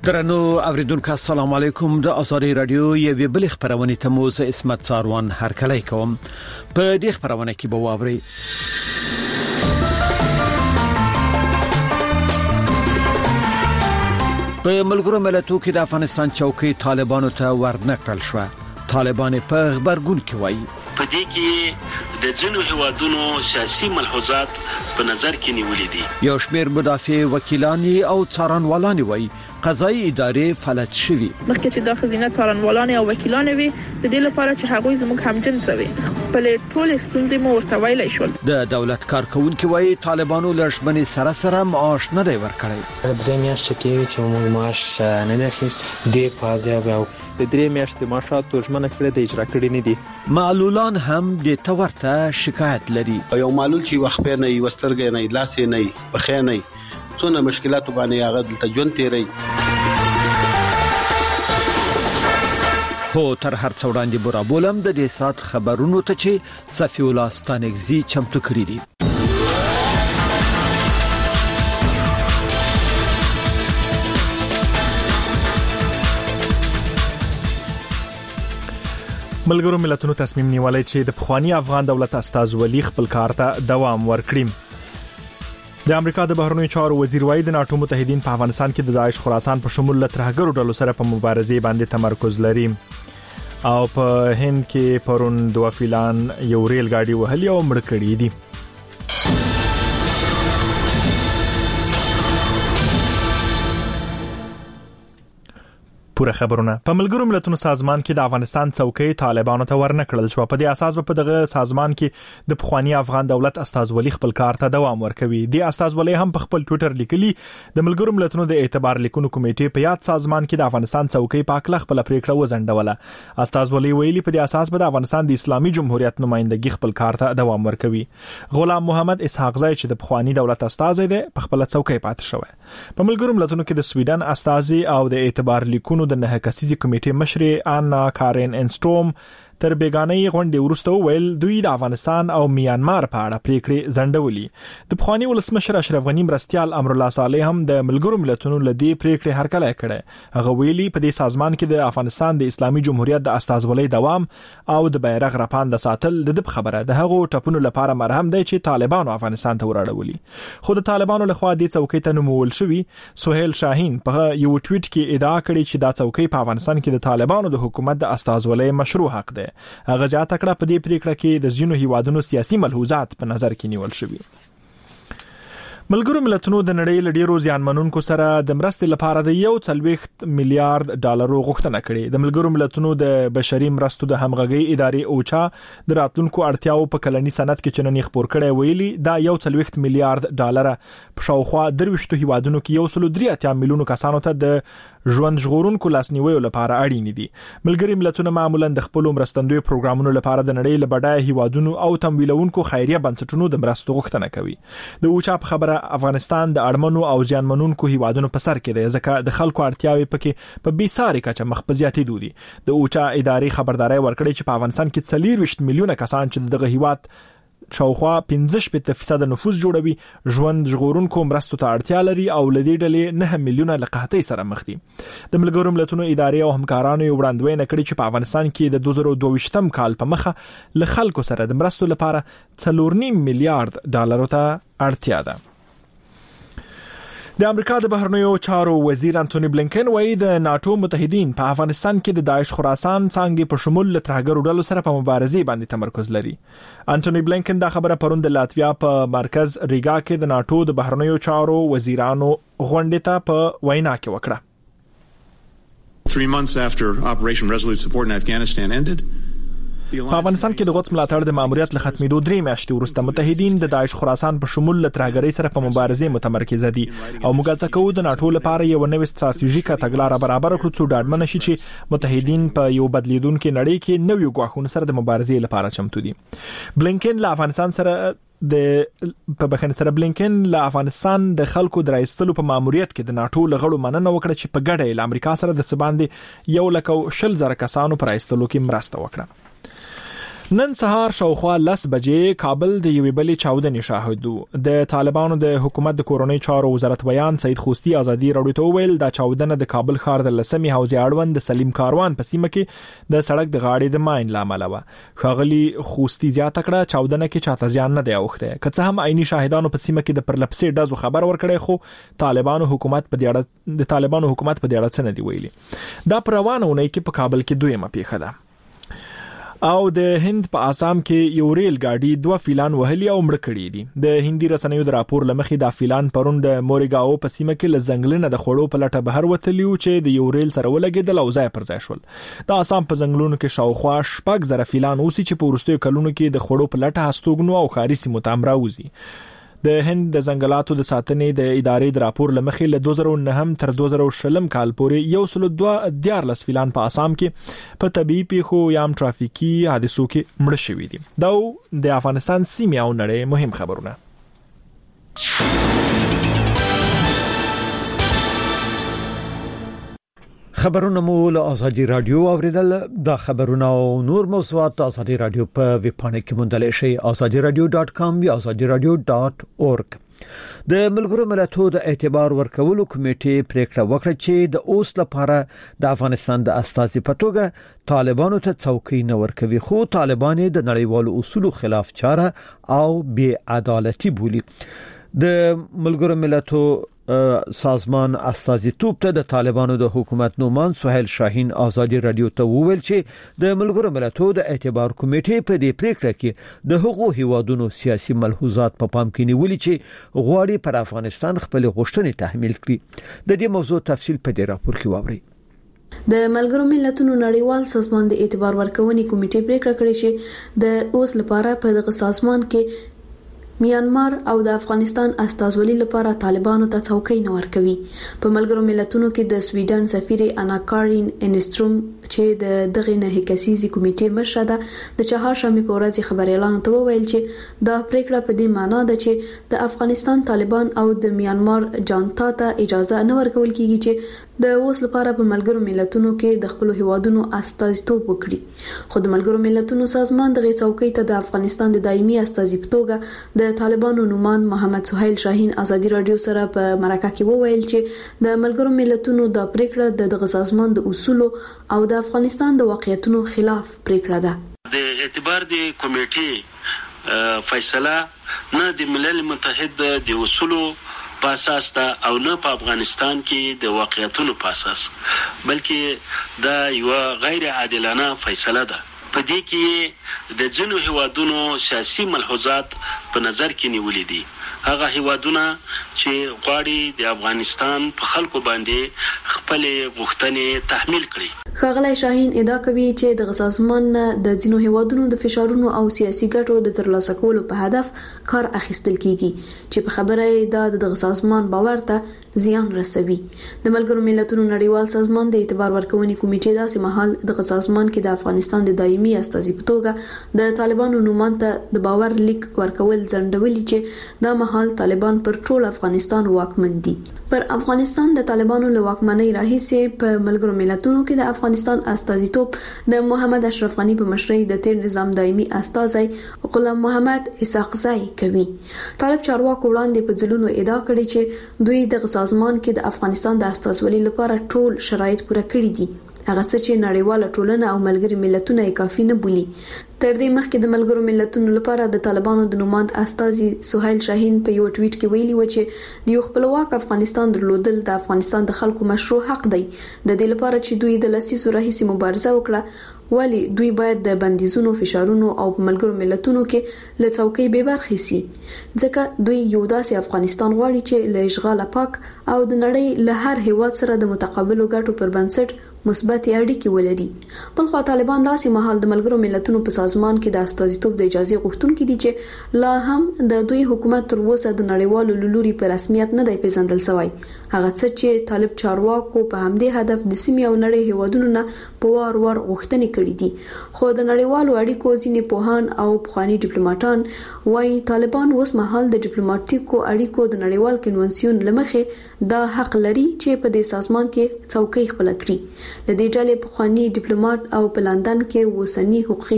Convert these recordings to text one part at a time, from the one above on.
درنو اوریدونکو السلام علیکم د ازادي رادیو یوه بل خبرونه ته مو زه اسمت ساروان هرکلی کوم په دې خبرونه کې به واوري په ملګرو ملتونو کې د افغانستان چوکۍ طالبانو ته ورنکړل شو. طالبان په خبرګون کې وایي په دې کې د جنو هوادونو سیاسي ملحوظات په نظر کې نیولې دي. یو شمېر مدافع وکیلان او څارنوالان وایي قضایي ادارې فلج شوي. مخکې چې د خزینه څارنوالان او وکیلان وي د دې لپاره چې هغوی زموږ همجنس وي په ټول ستونزې مو ورته ویلای شول. د دولت کارکونکو وایي طالبانو لږمنې سره معاش نه دی ورکړی. درې میاشتې کې چې موږ معاش نه دی اخیست د پازیا او د درې میاشتې معاشات ژمنه کړې د اجرا کړې نه دي. معلولان هم د تورته شکایت لري. یو معلول چې وخت نه وسترګې نه لاس نه بخې نه څونه مشکلات باندې هغه دلته ژوند تیری. خو تر هر څو وړاندې بورا بولم د دې سات خبرونو ته چې صفی الله ستانګزي چمتو کړی دي. ملګرو ملتونو تصمیم نیولای چې د پخوانی افغان دولت استاذ ولی خپل کار ته دوام ورکړي. د امریکا د بهرنیو چارو وزیر وایي د ناتو متحدین په افغانستان کې د داعش خراسان په شمول ترهګرو ډلو سره په مبارزه باندې تمرکز لري. او په هند کې پرون دوه فیلان یو ریل ګاډي وهلي او مړ کړي دي. پوره خبرونه په ملګرو ملتونو سازمان کې د افغانستان چوکۍ طالبانو ته ورنکړل شو. په دې اساس په دغه سازمان کې د پخوانی افغان دولت استاذ ولی خپل کار ته دوام ورکوي. د استاذ ولی هم په خپل ټوئیټر لیکلي د ملګرو ملتونو د اعتبار لیکونو کمیټې په یاد سازمان کې د افغانستان چوکۍ په اړه خپل پریکړه وزندوله. استاذ ولی ویلي په دې اساس به د افغانستان د اسلامي جمهوریت نمائندګي خپل کار ته دوام ورکوي. غلام محمد اسحاق زای چې د پخوانی دولت استاذ دی په خپل چوکۍ پاتې شوی. په ملګرو ملتونو کې د سویډن استاذ او د اعتبار لیکونو د نه کسیزي کمیټې مشر آنا کارن انستروم تر بیگانه غونډې وروسته ویل دوی د افغانستان او میانمار په اړه پریکړې ځنډولې. د پخوانی ولسمشر اشرف غنی مرستيال امر الله صالح هم د ملګرو ملتونو لدی پریکړې هرکلی کړه. هغه ویلي په دې سازمان کې د افغانستان د اسلامي جمهوریت د استازولۍ دوام او د بیرغ رپاند ساتل د خبره د هغو ټاپونو لپاره مرهم دی چې طالبانو افغانستان ته وراړولي. خو د طالبانو لخوا د چوکۍ ته نومول شوی سہیل شاهین په یو ټویټ کې ادعا کړې چې دا چوکۍ په افغانستان کې د طالبانو د حکومت د استازولۍ مشروع حق دی. هغه ځا تکړه په دې پریکړه کې د ځینو هیوادونو سیاسي ملحوظات په نظر کې نیول شوي. ملګرو ملتونو د نړۍ له ډیرو زیانمنونکو سره د مرستې لپاره د 1.4 میلیارډ ډالر غوښتنه کړې. د ملګرو ملتونو د بشري مرستو د همغږي ادارې اوچا د راتلونکو اړتیاو په کلني سند کې چننې خبر کړی ویلي دا 1.4 میلیارډ ډالر په شاوخوا 23 هیوادونو کې 1.3 میلیون کسانو ته د ژوند ژغورونکو لاسنیوي لپاره اړین دي. ملګري ملتونه معمولا د خپل مرستندوی پروګرامونو لپاره د نړۍ له بډای هیوادونو او تمویلونکو خیریه بنسټونو د مرستو غوښتنه کوي. د اوچا په خبره افغانستان د اړمنو او زیانمنونکو هیوادونو په سر کې دی ځکه د خلکو اړتیاوي پکې په بیساري کچه مخ په زیاتېدو دي. د اوچا ادارې خبرداري ورکړې چې په افغانستان کې 24 میلیونه کسان چې دغه هیواد شاوخوا 15% نفوس جوړوي ژوند ژغورونکو مرستو ته اړتیا لري او لدی ډلې 9 میلیونه لقحتۍ سره مخ دي. د ملګرو ملتونو ادارې او همکارانو یو وړاندوینه کړې چې په افغانستان کې د 2022 کال په مخه ل خلکو سره د مرستو لپاره 4.5 میلیارډ ډالر ته اړتیا ده. د امریکا د بهرنیو چارو وزیر انټونی بلینکن وایي د ناتو متحدین په افغانستان کې د داعش خراسان څنګه په شمول ترهګرو ډلو سره په مبارزه باندې تمرکز لري. انټونی بلینکن دا خبره پرون د لاتویا په مرکز ریګا کې د ناتو د بهرنیو چارو وزیرانو غونډې ته په وینا کې وکړه. 3 months after Operation Resolute Support in Afghanistan ended, په افغانستان کې د غوڅ ملاتړ د ماموریت له ختمېدو 3 میاشتې وروسته متحدین د داعش خراسان په شمول ترهګرۍ سره په مبارزه متمرکز دي او موږ څه کوو د ناتو لپاره یو نوې ستراتیژیکه تګلارې برابر کړو چې ډاډمن شي چې متحدین په یو بدلیدونکو نړۍ کې نوې غواخونه سره د مبارزې لپاره چمتو دي. بلینکن له افغانستان سره بلینکن له افغانستان د خلکو درایستلو په ماموریت کې د ناتو لغړو مننه وکړه چې په ګډه له امریکا سره د سباندې 120,000 کسانو پر ایستلو کې مرسته وکړه. نن سهار شاوخوا 10 بجې کابل د یوې بلې چاودنې شاهد وو. د طالبانو د حکومت د کورونی چارو وزارت بیان سید خوستی ازادي راډیو ته ویل دا چاودنه د کابل ښار د لسمې حوزې اړوند د سلیم کاروان په سیمه کې د سړک د غاړې د ماین لامل و. ښاغلي خوستی زیاته کړه چاودنه کې چاته ځان نه دی اوخته. که څه هم عیني شاهدانو په سیمه کې د پرلپسې ډزو خبر ورکړی خو طالبانو حکومت په دې اړه څه نه دی ویلي. دا پروانونه کې په کابل کې دویمه پیښه ده. او د هند په آسام کې یو ریل ګاډي 2 فیلان وهلي او مړ کړي دي. د هندي رسنیو د راپور لمخې دا فیلان پرون د موریګاو په سیمه کې لزنګلنه د خړو په لټه بهر وتلیو چې د یو ریل سره ولګېدل او ځای پر ځای شول. د آسام په ځنګلونو کې شاوخوا 6,000 فیلان اوسي چې په وروستیو کلونو کې د خړو په لټه هستوګنو او خاري سیمو ته امراوزي. د هند د ځنګلاتو د ساتنې د ادارې د راپور لمخې له 2009 تر 2020 کال پورې 112 فیلان په آسام کې په طبيعي پیښو یا ترافیکي حادثو کې مړ شوي دي. دا د افغانستان سیمه او نړۍ مهم خبرونه. خبرونه مو له ازادي رادیو اوریدل. دا خبرونه او نور موضوعات ازادي رادیو په ویب پاڼه کې موندل شي azadiradio.com یا azadiradio.org. د ملګرو ملتونو د اعتبار ورکولو کمیټې پریکړه وکړه چې د اوس لپاره د افغانستان د استازي په توګه طالبانو ته څوکۍ نه ورکوي، خو طالبان د نړیوالو اصولو خلاف چاره او بې عدالتي بولي. د ملګرو ملتونو سازمان استازیتوب ته د طالبانو د حکومت نومان سهیل شاهین ازادي رادیو ته وویل چې د ملګرو ملتونو د اعتبار کمیټې په دې پریکړه کې د حقوقو هیوادونو سیاسي ملحوظات په پام کې نیولي چې غواړي پر افغانستان خپل غوښتنې تحمیل کړي. د دې موضوع تفصیل په دې راپور کې واورئ. د ملګرو ملتونو نړیوال سازمان د اعتبار ورکونې کمیټې پریکړه کړې چې د اوس لپاره په دغه سازمان کې میانمار او د افغانستان استازولي لپاره طالبانو ته څوکۍ نه ورکوي. په ملګرو ملتونو کې د سویډن سفیر انا کارین انستروم چې د دغه نه کسيزي کمیټې مشره ده د چهارشنبه په ورځ خبريالانو ته وویل چې دا پریکړه په دې معنی ده چې د افغانستان طالبان او د میانمار جانتا ته اجازه نه ورکول کیږي چې د اوس لپاره په ملګرو ملتونو کې د خپل هیوادونو استازیتوب وکړي. خو د ملګرو ملتونو سازمان دغه څوکۍ ته د افغانستان د دایمي استازي په توګه د طالبانو نومان محمد سهیل شاهین ازادي رادیو سره په مرکه کې وویل چې د ملګرو ملتونو د پریکړه د سازمان د اصولو او د افغانستان د واقعیتونو خلاف پریکړه ده. د اعتبار د کمیټې فیصله نه د ملل متحد د اصولو په اساس ده او نه په افغانستان کې د واقعیتونو په اساس، بلکې دا یو غیر عادلانه فیصله ده. په دې کې د جنو هیوادونو سیاسي ملحوظات په نظر کې نیولې دي. هغه هیوادونه چې غواړي د افغانستان په خلکو باندې خپل غوښتنې تحمیل کړي. ښاغلی شاهین ادعا کوي چې د سازمان د ځینو هیوادونو د فشارونو او سیاسي ګټو د ترلاسه کولو په هدف کار اخیستل کیږي چې په خبره د سازمان باور ته زیان رسوي. د ملګرو ملتونو نړیوال سازمان د اعتبار ورکونې کمیټې داسې مهال د سازمان کې د افغانستان د دایمي استازي په توګه د طالبانو نومان ته د باور لیک ورکول ځنډولي چې دا مهال طالبان پر ټول افغانستان واکمن دي. پر افغانستان د طالبانو له واکمنۍ راهیسې په ملګرو ملتونو کې د افغانستان استازیتوب د محمد اشرف غنی په مشرۍ د تیر نظام دایمي استازی غلام محمد اسحاقزی کوي. طالب چارواکو وړاندې په ځلونو ادعا کړې چې دوی د سازمان کې د افغانستان د استازولۍ لپاره ټول شرایط پوره کړي دي، هغه څه چې نړیواله ټولنه او ملګري ملتونه یې کافي نه بولي. تر دې مخکې د ملګرو ملتونو لپاره د طالبانو د نوماند استازي سهیل شاهین په یو ټویټ کې ویلي و چې د یو خپلواک افغانستان درلودل د افغانستان د خلکو مشروع حق دی. د دې لپاره چې دوی د لسیزو راهیسې مبارزه وکړه، ولی دوی باید د بندیزونو، فشارونو او په ملګرو ملتونو کې له څوکۍ بې برخې سي، ځکه دوی یو داسې افغانستان غواړي چې له اشغال پاک او د نړۍ له هر هیواد سره د متقابلو ګټو پر بنسټ مثبت اړیکې ولري. بلخو طالبان داسې مهال د ملګرو ملتونو په سازمان کې د استازیتوب د اجازه غوښتونکي دي چې لا هم د دوی حکومت تر اوسه د نړیوالو لوري په رسمیت نه دی پیژندل شوی. هغه څه چې طالب چارواکو په همدې هدف د سیمې او نړۍ هیوادونو نه په وار وار غوښتنې کړې دي. خو د نړیوالو اړیکو ځینې پوهان او پخوانی ډیپلوماټان وايي طالبان اوس مهال د ډیپلوماټیکو اړیکو د نړیوال کنونسیون لمخې دا حق لري چې په دې سازمان کې څوکۍ خپل کړي. د دې ډلې پخوانی ډیپلوماټ او په لندن کې وسنی حقوقي سلاکار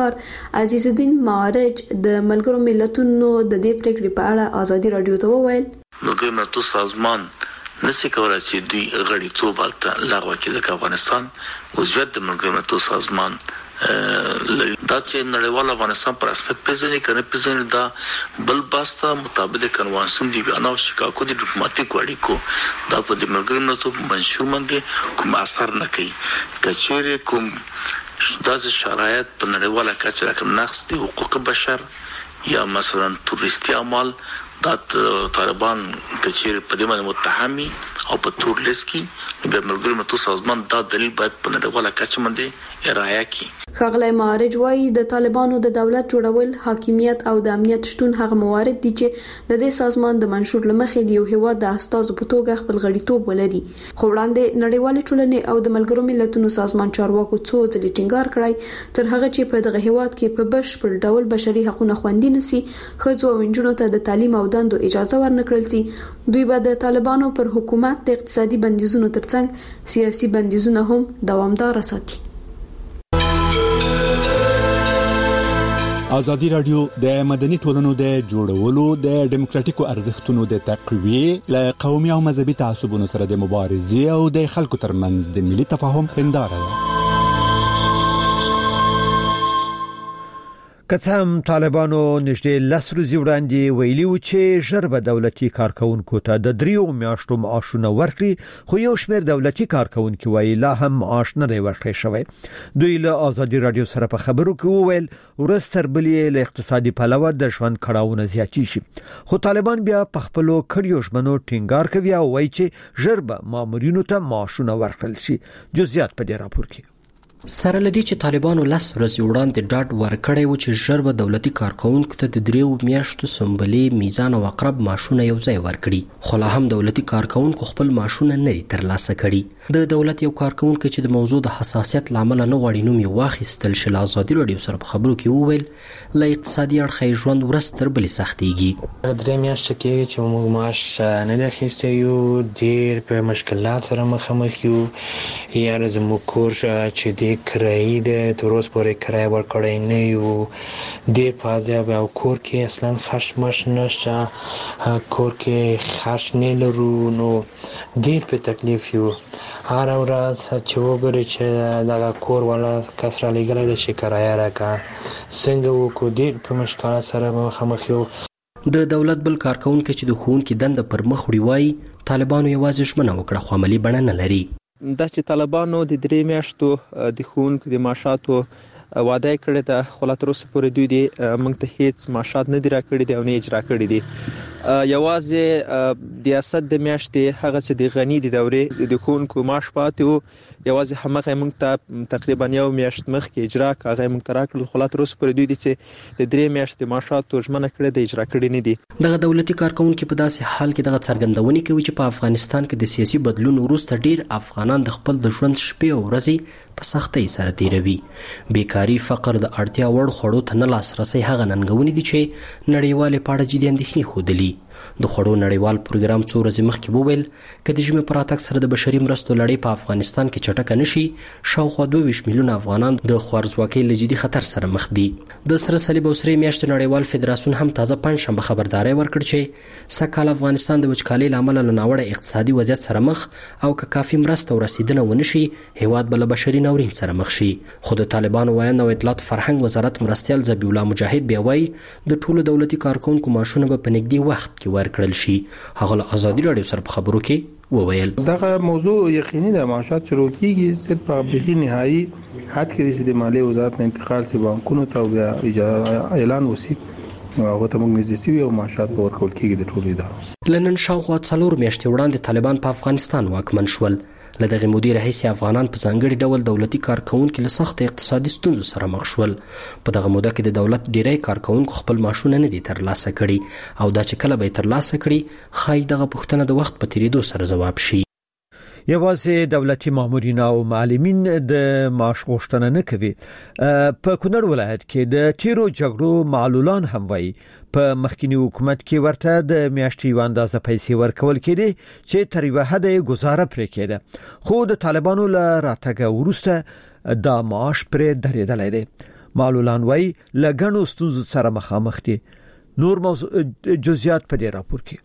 همکار عزیز الدین معارج د ملګرو ملتونو د دې پریکړې په اړه ازادي رادیو ته وویل ملګرو ملتونو سازمان نسی کولای چې دوی غړیتوب البته لغوه کړي د افغانستان عضویت د ملګرو ملتونو سازمان دا چې نړیوال افغانستان پر رسمیت پیژني کنه پیژني دا بل باستا مطابق کنوانسیون دی بیان او شکایت د ډیپلوماټیک اړیکو دا په د ملګرو ملتونو منشور باندې کوم اثر نه کوي کچېره کوم داسې شرایط په نړیواله کچه راکم نقص دي حقوق بشر یا مثلا تورستي اعمال دا طالبان کچېره په دې باندې متهمي او په تور لیست کې د ملګرو ملتونو سازمان دا دلیل باید په نړیواله کچه باندې رعایت کړي. ښاغلی معارج وايي د طالبانو د دولت جوړول حاکمیت او د امنیت شتون هغه موارد دي چې د دې سازمان د منشور لمخې دی یو هیواد د استازو په توګه خپل غړیتوب ولري خو وړاندې نړیوال ټولنې او د ملګرو ملتونو سازمان چارواکو څو ځلې ټینګار کړی تر هغه چې په دغه هیواد کې په بشپړ ډول بشري حقوقونه خوندي نشي ښځو او نجونو ته د تعلیم او دندو اجازه ورنکړل شي دوی به د طالبانو پر حکومت د اقتصادي بندیزونو ترڅنګ سیاسي بندیزونه هم دوامدار ساتي. ازادي رادیو د مدني ټولنو د جوړولو د ډیموکراتیکو ارزښتونو د تقویه ل قومي او مذهبي تعصبونو سره د مبارزې او د خلکو ترمنځ د ملي تفاهم هنداره ده. کڅم طالبانو نږدې 10 ورځې وړاندې ویلي و چې ژر به دولتي کارکونکو ته د 3 میاشتو معاشونه ورکړي خو یو شمېر دولتي کارکونکو ویل لا هم معاش نه دی ورکړی شوی. دوی له ازادي رادیو سره په خبرو کې وویل ورستر بلې له اقتصادي پلوه د ژوند کړهونه زیاتی شي خو طالبان بیا په خپل کړیو ژمنو ټینګار کوي او وایي چې ژر به مامورینو ته معاشونه ورکړل شي. جزئیات په دې راپور کې سره لدی چې طالبانو 10 ورځې وړاندې ډاډ ورکړی و چې ژر به دولتي کارکونکو ته د 3 میاشتو سنبلې میزان او اقرب معاشونه یو ځای ورکړي خو لا هم دولتي کارکونکو خپل معاشونه نه ترلاسه کړي. د دولت یو کارکونکو چې د موضوع د حساسیت لامل نه غواړي نوم یې واخیستل شي له ازادي رادیو سره په خبرو کې وویل له اقتصادي اړخه ژوند ورستر بلې سختيږي. 3 میاشتې کې چې موږ معاش نه د اخیستی یو ډېر په مشکلات سره مخامخ یو یا زموږ کور چې کرایي د تروس پورې کرایه ورکړی نه یو ډېر فاضله او کور کې اصلا خرج مش نشته کور کې خرج نه لرو نو ډېر په تکلیف یو هر ورځ چې وګورئ چې دا کور ولا کسره لګلای د چې کرایه راکا څنګه وکړو ډېر په مشکلات سره مخامخ یو. د دولت بل کارکونکو چې د ښوونکي دنده پر مخ وړي وایي طالبانو یوازې ژمنه وکړه خو عملي بڼه نه لري. دا چې طالبانو د 3 میاشتو د ښوونکو د معاشاتو وعده کړې ده خو لا تر اوسه پورې دوی د موږ ته هیڅ معاشات نه دی راکړي دي او نه اجرا کړي دي. یوازې د اسد د میاشتې هغه چې د غنی د دورې د ښوونکو معاش پاتې و یوازې همغه موږ ته تقریبا یو میاشت مخکې اجرا کاغه موږ ته راکړل خو لا تر اوسه پورې دوی د 3 میاشتې معاشات ژمنه کړې ده اجرا کړي نه دي. دغه دولتي کارکونکو په داسې حال کې دغه څرګندونې کوي چې په افغانستان کې د سیاسي بدلون وروسته ډیر افغانان د خپل د ژوند شپې او ورځې په سختۍ سره تیروي. بیکاری فقر د اړتیا وړ خوړو ته نه لاسرسي هغه ننګونې دي چې نړیوال په اړه جدي اندېښنې ښودلي. د خوړو نړیوال پروګرام څو ورځې مخکې وویل چې د ژمي پر راتګ سره د بشري مرستو لړۍ په افغانستان کې چټکه نشي شاوخوا 22 میلیونه افغانان د خوارځواکۍ له جدي خطر سره مخ دي. د سره صلیب او سرې میاشتې نړیوال فدراسیون هم تازه پنځشنبه خبرداري ورکړ چې سکهال افغانستان د وچکالۍ لامل له ناوړه اقتصادي وضعیت سره مخ او که کافي مرسته او رسیدنه ونشي هیواد بل بشري ناورین سره مخ شي. خو د طالبانو ویاند او اطلاعات فرهنګ وزارت مرستیال ذبیح الله مجاهد بیا وایي د ټولو دولتي کارکونکو معاشونه به په نږدې وخت کې ورکړل شي. هغه له ازادي رادیو سره په خبرو کې وویل دغه موضوع یقیني د معاشات شروع کیږي صرف په به نهایی حد کې د مالیې وزارت نه انتقال شي بانکونو ته بیا اعلان وسی هغه ته موږ نږدې او معاشات به ورکول کیږي د ټولو ادارو. لنن شاوخوا 4 میاشتې وړاندې طالبان په افغانستان واکمن شول. لدغه مدیر هیڅ افغانان په ځانګړي ډول دولتي کارکونکو له سخت اقتصادي ستونزو سره مخ شول. په دغه موده کې د دولت ډیری کارکونکو خپل معاشونه نه دي ترلاسه کړي او دا چې کله به ترلاسه کړي خای دغه پوښتنه د وخت په تیریدو سره ځواب شي. یوازې دولتي مامورین او معلمین د معاش غوښتنه نه کوي. په کونړ ولایت کې د تیرو جګړو معلولان هم وایي په مخکینی حکومت کې ورته د میاشتې اندازه پیسې ورکول کېدي چې تر یوه حد گزاره پرې کېده خو د طالبانو له راتګ وروسته دا معاش پرې درېدلی دی. معلولان وایي لګنو ستونزو سره مخامخ دي. نور جزئیات په دې راپور کې.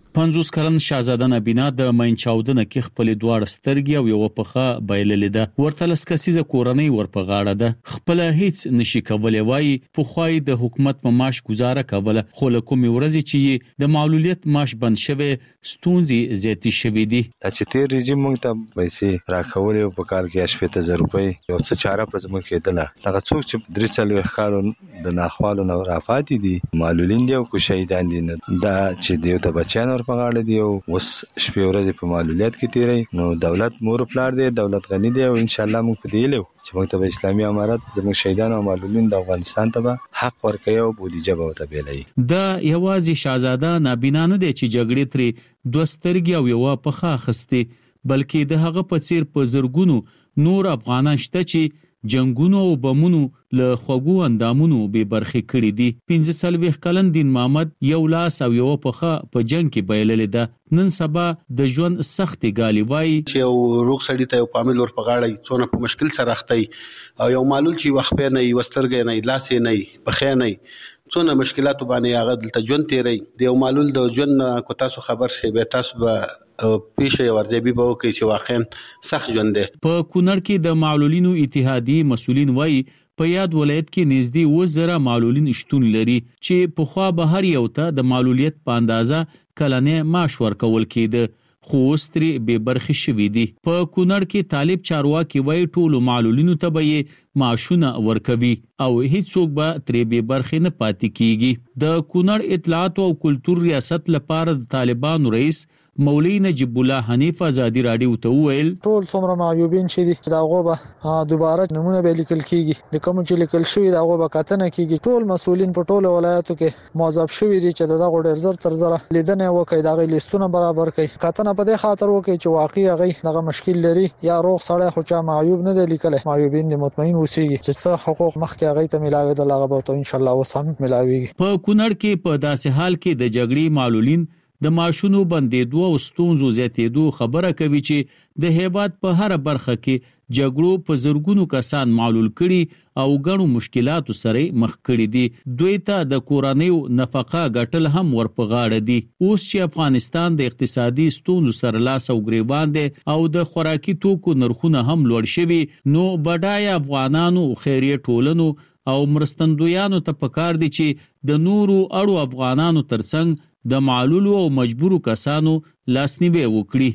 50 کلن شاهزاده نبینا د ماینچاودنه کې خپل دواړه سترګې او یو پخه بایللې ده. ورته لسکسیزه کورنۍ ورپغاړه ده. خپل هیڅ نشي کولای وایي په خوای د حکومت په معاش گزاره کوله، خو له کومې ورځې چې د معلولیت معاش بند شوی ستونزې زیاتې شوې دي. چې تیر رژیم موږ ته پیسې راکولې او په کال کې 80,000 روپۍ یو څه چاره پر زموږ کېدله. هغه څوک چې 43 کالو د ناخوالو نه رافاتې دي معلولین دي او کو شهیدان دي نه دا چې دیو ته بچیان ورپغاړه دي او وس شپې ورځې په معلولیت کې تیري. نو دولت مور پلار دی، دولت غنی دی او ان شاء الله موږ په دې لیو چې موږ ته اسلامي امارت زموږ شهیدان او معلولین د افغانستان ته حق ورکوي او بودیجه به ته بیلای. دا یوازې شاهزاده نابینا نه دی چې جګړې ترې دوه سترګې او یو پخه خسته، بلکې د هغه په څیر په زرګونو نور افغانان شته چې جنگونو او بمونو له خوګو اندامونو به برخه کړی دي. 45 کلن دین محمد یو لاس او یو پخه په جنگ کې بایللې ده. نن سبا د ژوند سختي غالي وای چې یو روغ سړی ته یو فامیل ور پغاړی څونه په مشکل سره اختی او یو معلول چې وخت نه وسترګې نه لاس نه پخې نه څونه مشکلات باندې هغه دلته ژوند تیری دی. یو معلول د ژوند کو تاسو خبر شي به تاسو به پیښه ورځبي به کوي چې واقعا سخت ژوند دی. په کونړ کې د معلولینو اتحادیه مسؤلین وایي په یاد ولایت کې نږدې 1000 معلولین شتون لري چې په خوا به هر یو ته د معلولیت په اندازه کلنې معاش ورکول کېده، خو استری به برخه شوې دي. په کونړ کې طالب چارواکي وایي ټول معلولینو ته به معاشونه ورکوي او هیڅوک به ترې به برخه نه پاتې کیږي. د کونړ اطلاعات او کلتور ریاست لپاره د طالبانو رئیس مولوی نجیب الله حنیف ازادي رادیو ته ویل ټول څومره معیوبین چې دي دا غوبه دوباره نمونه به لیکل کیږي، د کوم چې لیکل شوی دا غوبه کتنه کیږي. ټول مسولین په ټولو ولایتو کې موظف شوی دي چې دا غوډر زر تر زره لیدنه وکړي، دا غي لیستونه برابر کړي، کتنه په دې خاطر وکړي چې واقعي هغه دغه مشکل لري یا روغ سړی خو چا معیوب نه دی لیکل. معیوبین دي مطمئن اوسېږي چې څه حقوق مخکې هغه ته ملاوي د لغه به ان شاء الله وسم ملاوي. په کونړ کې په داسې حال کې د جګړې معلولین د ماشونو بندېدو او ستونزو زیاتېدو خبره کوي چې د هیواد په هر برخه کې جګړو په زرګونو کسان معلول کړي او غنو مشکلاتو سره مخ کړي دي. دوی ته د کورنیو نفقه ګټل هم ورپغاړه دي. اوس چې افغانستان د اقتصادي ستونزو سره لاس او ګریوان دي او د خوراکي توکو نرخونه هم لوړ شوي، نو بډای افغانانو خیریه ټولنو او مرستندویانو ته پکار دي چې د نورو اړو افغانانو ترڅنګ د معلولو او مجبورو کسانو لاسنیوي وکړي.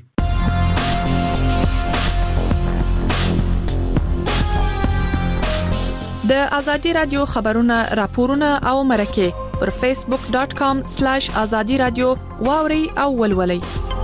د ازادي رادیو خبرونه راپورونه او مرکه پر facebook.com/azadi radio واوري او ولولي.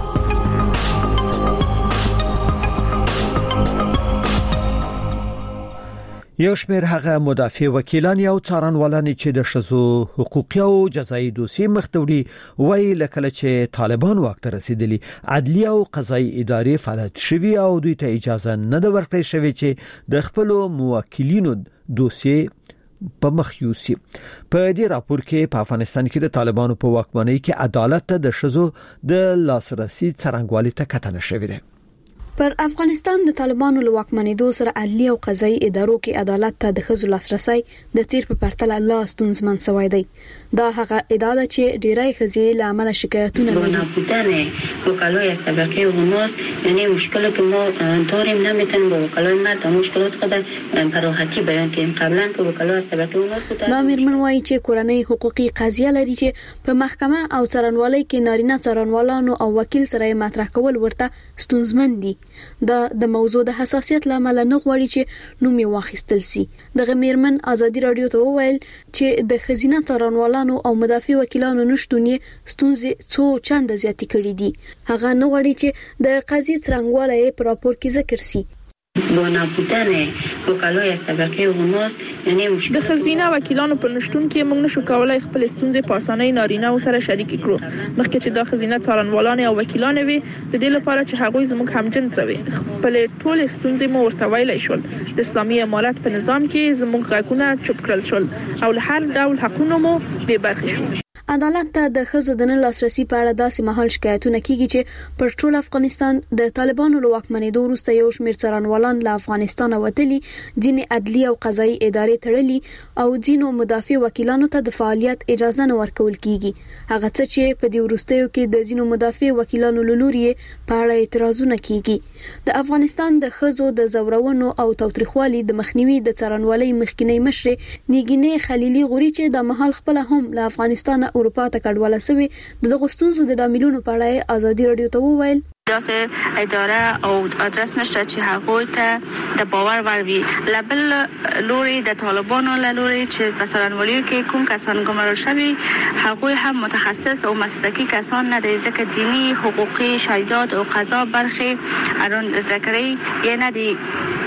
یو شمېر هغه مدافع وکیلان او څارنوالان چې د شذو حقوقي او جزایي دوسیې مختوري وایي لکه چې طالبان واک ته رسیدلی عدلی او قضایي ادارې فعالیت شوي او دوی ته اجازه نه ده ورکړې شوې چې د خپل موکلینو دوسیې په مخ یوسي. په دې راپور کې په افغانستان کې د طالبانو په واکمنۍ کې عدالت ته د شذو د لاسرسي څرنګوالي ته کتنه شوې ده. پر افغانستان د طالبانو له واکمنېدو سره عدلي او قضایي ادارو کې عدالت ته د ښځو لاسرسي د تیر په پرتله لا ستونزمن شوی دی. دا هغه اداره چې ډیری ښځې له عمله شکایتونه لري. بودن وکلای طبقه غماز یعنی مشکلات ما داریم نمیتونیم با وکلای مرد مشکلات خود به راحتی بیان کنیم. قبلا که وکلای طبقه غماز بودن دا میرمن وایي چې کورنۍ حقوقي قضیه لري چې په محکمه او څارنوالۍ کې نارینه څارنوالانو او وکیل سره مطرح کول ورته ستونزمن دي. د موضوع د حساسیت لامل نه غواړي چې نوم یې واخیستل سي. دغه میرمن ازادي رادیو ته وویل چې د خزینه څارنوالانو او مدافع وکیلانو نشټون یې ستونزې څو چنده زیاتې کړې دي. هغه نه غواړي چې د قضیې څرنګوالی په راپور کې ذکر سي. با نبودن وکلای طبقه غماز یعنی د خزینه وکیلانو په نشټون کې موږ نشو کولای خپل ستونزې په اسانۍ نارینه او سره شریک کړو. مخکې چې د خزینه څارنوالان او وکیلان وي د دې لپاره چې هغوی زموږ همجنس وي خپل ټول ستونزې مو ورته ویلای شول. د اسلامي امارت په نظام کې زموږ غږونه چوپ کړل شول او له هر ډول حقونو مو بې برخې شو. عدالت ته د ښځو د نه لاسرسي په اړه داسې مهال شکایتونه کیږي چې پر ټول افغانستان د طالبانو له واکمنېدو وروسته یو شمېر څارنوالان له افغانستان وتلي، ځینې عدلي او قضایي ادارې تړلي او ځینو مدافع وکیلانو ته د فعالیت اجازه نه ورکول کیږي. هغه څه چې په دې وروستیو کې د ځینو مدافع وکیلانو له لوري په اړه اعتراضونه کیږي. د افغانستان د ښځو د زورونو او تاوتریخوالي د مخنیوي د څارنوالۍ مخکینی مشر نیګینې خلیلي غوري چې د محل خپل هم له افغانستان اروپا ته کډواله سوي د غستونزو د عاملونو په اړه ازادي رادیو ته وویل داسې اداره او ادرس نشته چې هغه ته د باور وروي. لبل لوري د طالبانو لوري چې په څارنوالۍ کې کوم کسان ګمارل شوي هغه هم متخصص او مسلکي کسان نه دي، ځکه دینی، حقوقي، شریعت او قضا برخه اړوند ذکرې یې نه دي،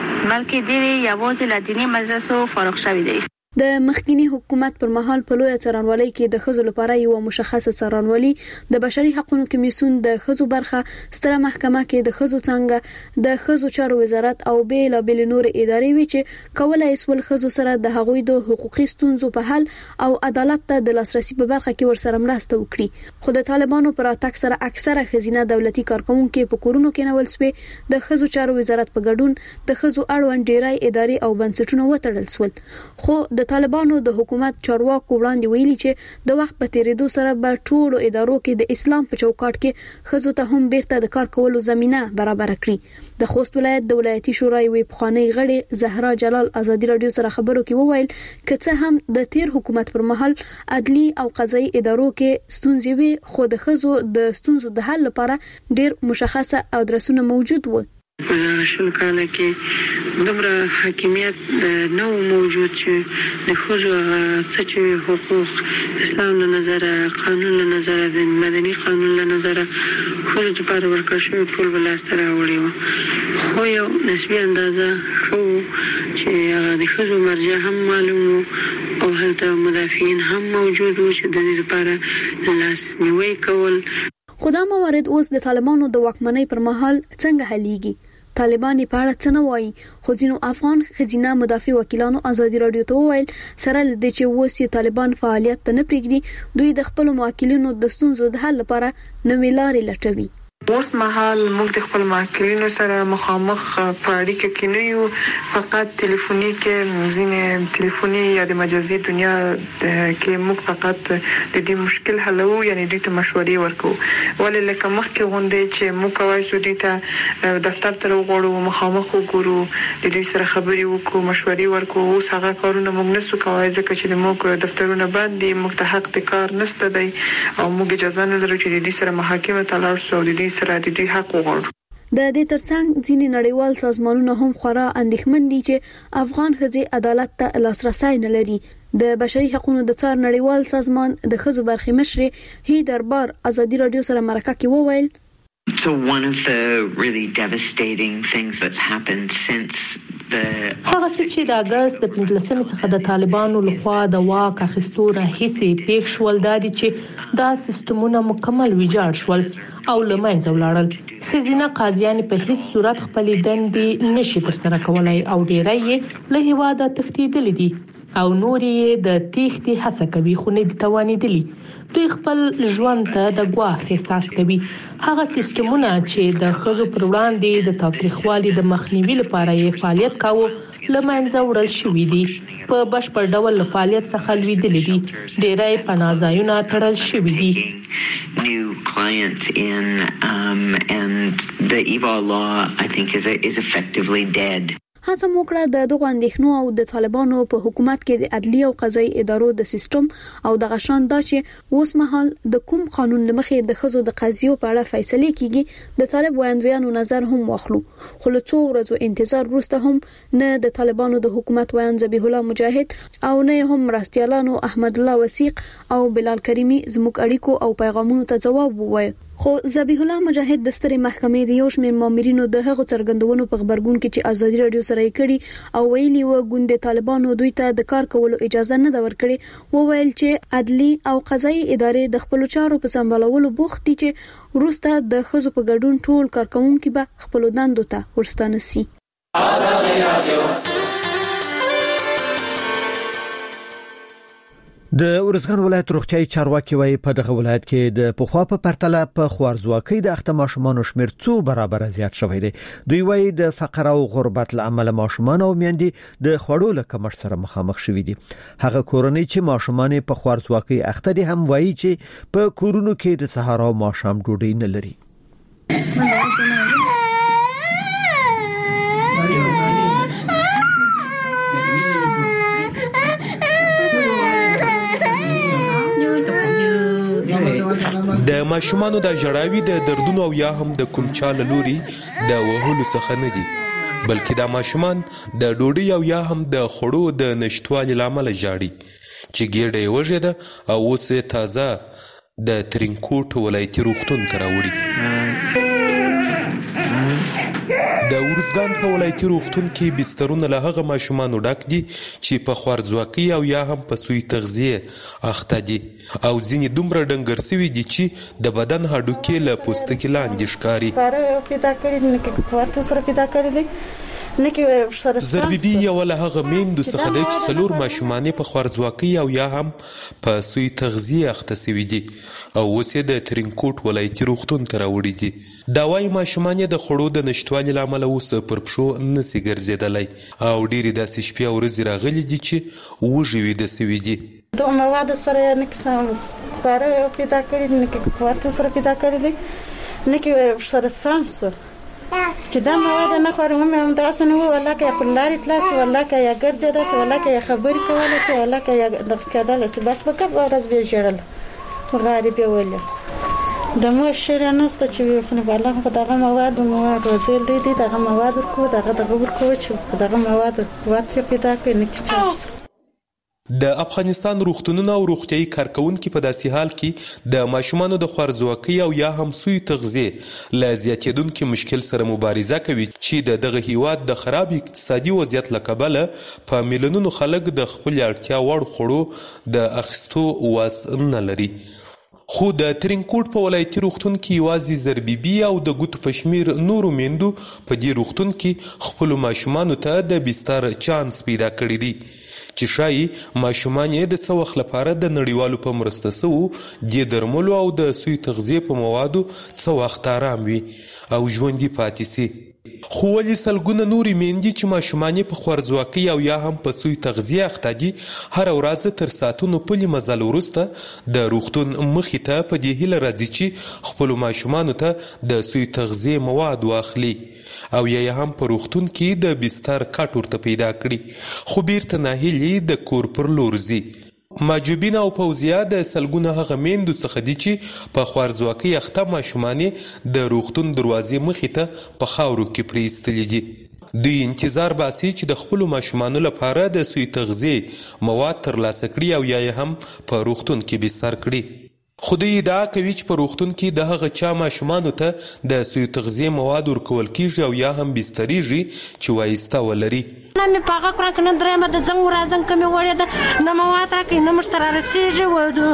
بلکې ډېری یوازې له دینی مدرسو فارغ شوي دي. د مخکینی حکومت پر مهال په لوی څارنوالۍ کې د ښځو لپاره یو مشخصه څارنوالي د بشري حقوقو کمیسیون د ښځو برخه ستره محکمه کې د ښځو څنګه د ښځو چارو وزارت او بیلابل نور ادارې وی چې کولای سول ښځو سره د هغوی د حقوقي ستونزو په حل او عدالت ته د لاسرسي په برخه کې ورسره مرسته وکړي. خو د طالبانو پر اتاک سره اکثره خزینه دولتي کارکونکو په کورونو کې نول سوي. د ښځو چارو وزارت په ګډون د ښځو اړوند ډیری ادارې او بنسټونه وټړل سول. خو د طالبانو د حکومت چارواکو وړاندې ویلي چې د وخت په تیریدو سره به ټولو ادارو کې د اسلام په چوکاټ کې ښځو ته هم بیرته د کار کولو زمينه برابر کړي. د خوست ولایت د ولایتي شورای وی پخوانی غړي زهرا جلال ازادي رادیو سره خبرو کې وویل کڅه هم د تیر حکومت پر مهال عدلي او قضایي ادارو کې ستونزې وي، خو د ښځو د ستونزو د حل لپاره ډیر مشخصه ادرسونه موجود وو. په شل کال کې دومره حاکمیت نو موجود چې د ښځو څه حقوق اسلام له نظر، قانون له نظر، د مدني قانون له نظر ښځو لپاره ورکړل شوی ټول بل سره وړي وو. خو یو نسبي اندازه خو چې د ښځو مرجع هم معلوم او هلته مدافعین هم موجود وو چې د دې لپاره لاسنیوي کول. خو دا موارد اوس د طالبانو د واکمنۍ پر مهال څنګه حلیږي؟ طالبان په اړه څه نه وایي، خو ځینو افغان خزینه مدافع وکیلانو ازادي رادیو ته وویل سره لدې چې وسی طالبان فعالیت ته نه پریږدي، دوی د خپل موکلینو د ستونزو د حل لپاره نوې لارې لټوي. اوس مهال موږ د خپل ماکرینو سره مخامخ په اړیکه کې نه یو، فقط ټلیفوني کې ځینې ټلیفوني یا د مجازي دنیا کې موږ فقط د دې مشکل حلو، یعنی دوی ته مشورې ورکو. ولې لکه مخکې غونډې چې موږ کوي سو دوی ته دفتر ته وغوړو، مخامخ وګورو، د دوی سره خبرې وکړو، مشورې ورکو. اوس هغه کارونه موږ نسو کوي ځکه چې موږ دفترونه باندې موږ ته حق د کار نشته دی او موږ اجازه نه لرو چې د دوی سره محاکمه ته لاړ شو او د دوی سره د دوی حق وغواړو. د دې ترڅنګ ځینې نړیوال سازمانونه هم خورا اندېښمن دي چې افغان ښځې عدالت ته لاسرسي نه لري. د بشري حقوقو د څار نړیوال سازمان د ښځو برخې مشر هی دربار ازادي رادیو سره مرکه کې وویل So one of the really devastating things that's happened since هغه چې د اگست د 15 څخه د طالبانو لخوا د واک اخیستو راهیسې پیښ شول دا دي چې دا سیستمونه مکمل ویجاړ شول او لمنځه ولاړل. خزینه قاضیان په هیڅ صورت خپل دندې نشي ترسره کولای او ډیری له هواده تښتیدل دي او نورې د تېښتې هڅه کوي خو نه دي توانېدلي. دوی خپل ژوند ته د ګواښ احساس کوي. هغه سیستمونه چې د ښځو پر وړاندې د تاوتریخوالي د مخنیوي لپاره یې فعالیت کاوه له منځه وړل شوي دي، په بشپړ ډول له فعالیت څخه لوېدلي دي. ډیری پناه ځایونه تړل شوي دي. New clients in and the EVA law I think is effectively dead. هڅه وکړه د دغه اندېښنو او د طالبانو په حکومت کې د عدلي او قضایي ادارو د سیستم او د غشان دا چې اوس مهال د کوم قانون لمخې د ښځو د قضیو په اړه فیصله کیږي د طالب ویاندویانو نظر هم واخلو. خو له څو ورځو انتظار وروسته هم نه د طالبانو د حکومت ویان ذبیح الله مجاهد او نه هم راستیالانو احمد الله وثیق او بلال کریمی زموږ اړیکو او پیغامونو ته جواب وویل. خو ذبیح الله مجاهد د سترې محکمې د یو شمېر مامورینو د هغو څرګندونو په خبرګون کې چې ازادي رادیو سره یې کړي او ویلي و ګوند طالبانو دوی ته د کار کولو اجازه نه ده ورکړې، وویل چې عدلي او قضایي ادارې د خپل چارو په سمبالولو بوخت دي چې وروسته د ښځو په ګډون ټول کارکونکو به خپل دندو ته ورستانه سي. د ورزګان ولایت روغتیايي چارواکي وايي په دغه ولایت کې د پخوا په پرتله په خوارزواکۍ د اخته ماشومان شمیر څو برابر زیات شوی دی. دوی وايي د فقر او غربت لامل ماشومان او میندې د خوړو له کمښت سره مخامخ شوي دي. هغه کورنۍ چې ماشومان په خوارزواکۍ اخته دي هم وايي چې په کورونو کې د سهار او ماښام ډوډۍ نه لري. د ماشومانو د جړاوي د دردونو او یا هم د کوم چاله لوري د وهلو څخه نه دي، بلکې د ماشومان د ډوډۍ او یا هم د خوړو د نشټوالي لامل جاړي چې ګېډه یې وژېده او اوس تازه د ترینکوټ ولایتي روغتون ته راوړي. د ورزګان په ولایتي روغتون کې بسترونه له هغه ماشومانو ډک دي چې په خوارزواکۍ او یا هم په سوی تغذیه اخته دي او ځینې دومره ډنګر سوي دي چې د بدن هډوکي له پوستکي لاندې ښکاري. زربیبي یو له هغه میندو څخه دی چې 4 ماشومانې په خوارزواکۍ او یا هم په سوی تغذیه اخته سوي دي او اوس یې د ترینکوټ ولایتي روغتون ته راوړي دي. دا وايي ماشومان یې د خوړو د نشتوالي له امله اوس پر پښو نسي ګرځېدلی او ډېرې داسې شپې او ورځې راغلي دي چې وږي ویده سوي دي. د موادو سره یې نه کیسه پاره پیدا کړي نه کې کوارتو سره پیدا کړي دي نه کې سره سانسو چې دا مواد نه خورم هم تاسو نو ولا کې په لاري تلاس ولا کې یا ګرځي داس ولا کې خبرې کوله چې ولا کې یا د کډاله چې بس په کار ورځ به جړل غریب ویل د مو شره نسته چې خو نه بالا په دغه مواد وزل دي دغه مواد ورکو دغه ورکو چې دغه مواد قوت پیدا کوي نه کیږي. د افغانستان روغتونونه او روغتیايي کارکونکي په داسې حال کې د ماشومانو د خوارزواکۍ او یا هم سوی تغذیه له زیاتېدونکي مشکل سره مبارزه کوي چې د دغه هیواد د خراب اقتصادي وضعیت له کبله په میلیونونو خلک د خپل اړتیا وړ خوړو د اخیستو واس نه لري. خو د ترینکوټ په ولایتي روغتون کې یوازې زربیبي او د ګوتو په شمیر نورو میندو په دې روغتون کې خپلو ماشومانو ته د بستر چانس پیدا کړی دی چې شایي ماشومان یې د څه وخت لپاره د نړیوالو په مرسته سوو د درملو او د سوی تغذیې په موادو څه وخت آرام وي او ژوندي پاتې سي. خو ولې سلګونه نورې میندې چې ماشومان یې په خوارزواکۍ او یا هم په سوی تغذیه اخته دي هره ورځ تر ساعتونو پلي مزل وروسته د روغتون مخې ته په دې هیله راځي چې خپلو ماشومانو ته د سوی تغذیې مواد واخلي او یا هم په روغتون کې د بستر کټ ورته پیدا کړي خو بیرته ناهیلي د کور پر لور ځي. ماجوبین او پوزیا د سلګونه هغه میندو څخه دي چې په خوارزواکۍ اخته ماشومانې د روغتون دروازې مخې ته په خاورو کې پریستلي دي. دوی انتظار باسي چې د خپلو ماشومانو لپاره د سوی تغذیې مواد ترلاسه کړي او یا هم په روغتون کې بستر کړي. خو دوی ادعا کوي چې په روغتون کې د هغه چا ماشومانو ته د سوی تغذیې مواد ورکول کیږي او یا هم بستریږي چې وایسته ولري. نه مې پاغه کړه کنه درېمه د زنګ ورځم کمه وړه ده نه مواد راکې نه مشتر رسېږي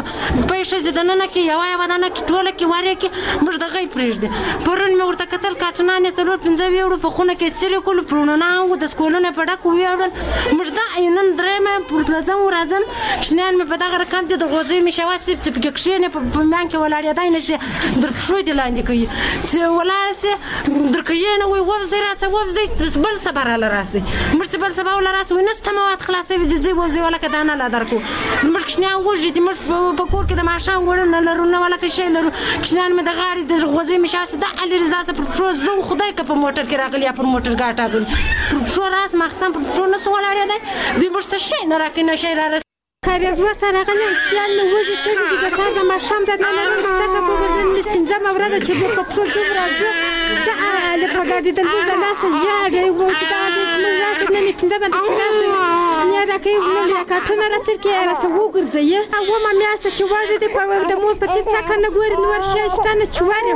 و پېښه زدنه نه کې یو ودانه کې ټوله کې واره کې مش د غي پرېږده پرون مې ورته کتل کاټنانه څلور 15 ویړو په خونه کې چیرې کول پرونه او د سکولونو په ډکو ویړل مش دا نن درېمه پر زنګ ورځم شنان مې په دغه رقم د غوځي مې شواسب چې په کې په میان کې ولاړ دی نه سي در شو دی لاندې کوي چې ولاړ سي در کې نه وي وځي راځي وځي بل صبر الله راسي بل سبا ولا راس ونست مواد خلاصې د دې وځي ولا کدانه لا درکو زموږ کښنه وږي د مش په کور کې د ماشام ګورنه لرونه ولا کې شي لرو کښنه مې د غاړي د غوځي مشاسه د علي رضا پر شو زو خدای که په موټر کې راغلی پر موټر ګاټا دل پر شو راس مخسم پر شو نس ولا دی د مشت شي نه راکې نه شي را خیرت ورته راغلی ځان نو وځي چې د کار د ماشام د نه څنګه په ورځ پنځه مورده چې په شو زو راځي دا له پګاډي د دې نه څه یاږي وو چې دا نه کینده باندې نه دا کې موږ کاټنه راته کې راته وګرځي او ما میاسته چې واځي د په د مور په څه کنه ګور نور شي ستانه چوانه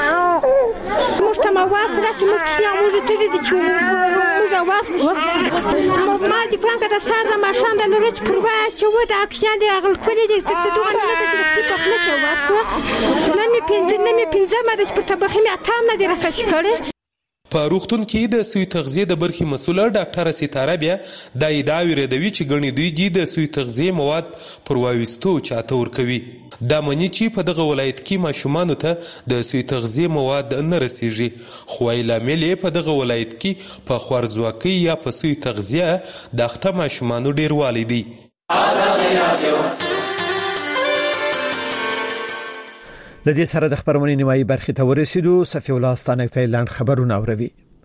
کو موږ ته ما واخ راته موږ چې موږ ته دې چې موږ واخ ما دې پلان کړه سره ما شان د لورچ پروا چې و د اکشن دی اغل کولې دې ته دوه نه دې چې په خپل واخ نه می پینځه ما د په تبخې می اتام نه دې راکښ کړي. په روغتون کې د سوی تغذیه د برخې مسؤله ډاکټره ستاره بیا د ادعا ورېدوي چې ګڼې دوی د سوی تغذیه مواد پر واویستو چاته ورکوي. دا مني چې په دغه ولایت کې ماشومانو ته د سوی تغذیه مواد نه رسیږي، خو لامل یې په دغه ولایت کې په خوارځواکۍ یا په سوی تغذیه د اخته ماشومانو ډیروالی دی. د دې سره د خبرونې نیمایي برخې ته ورسېدو. صفي الله ستانک تایلند خبرونه اوروي.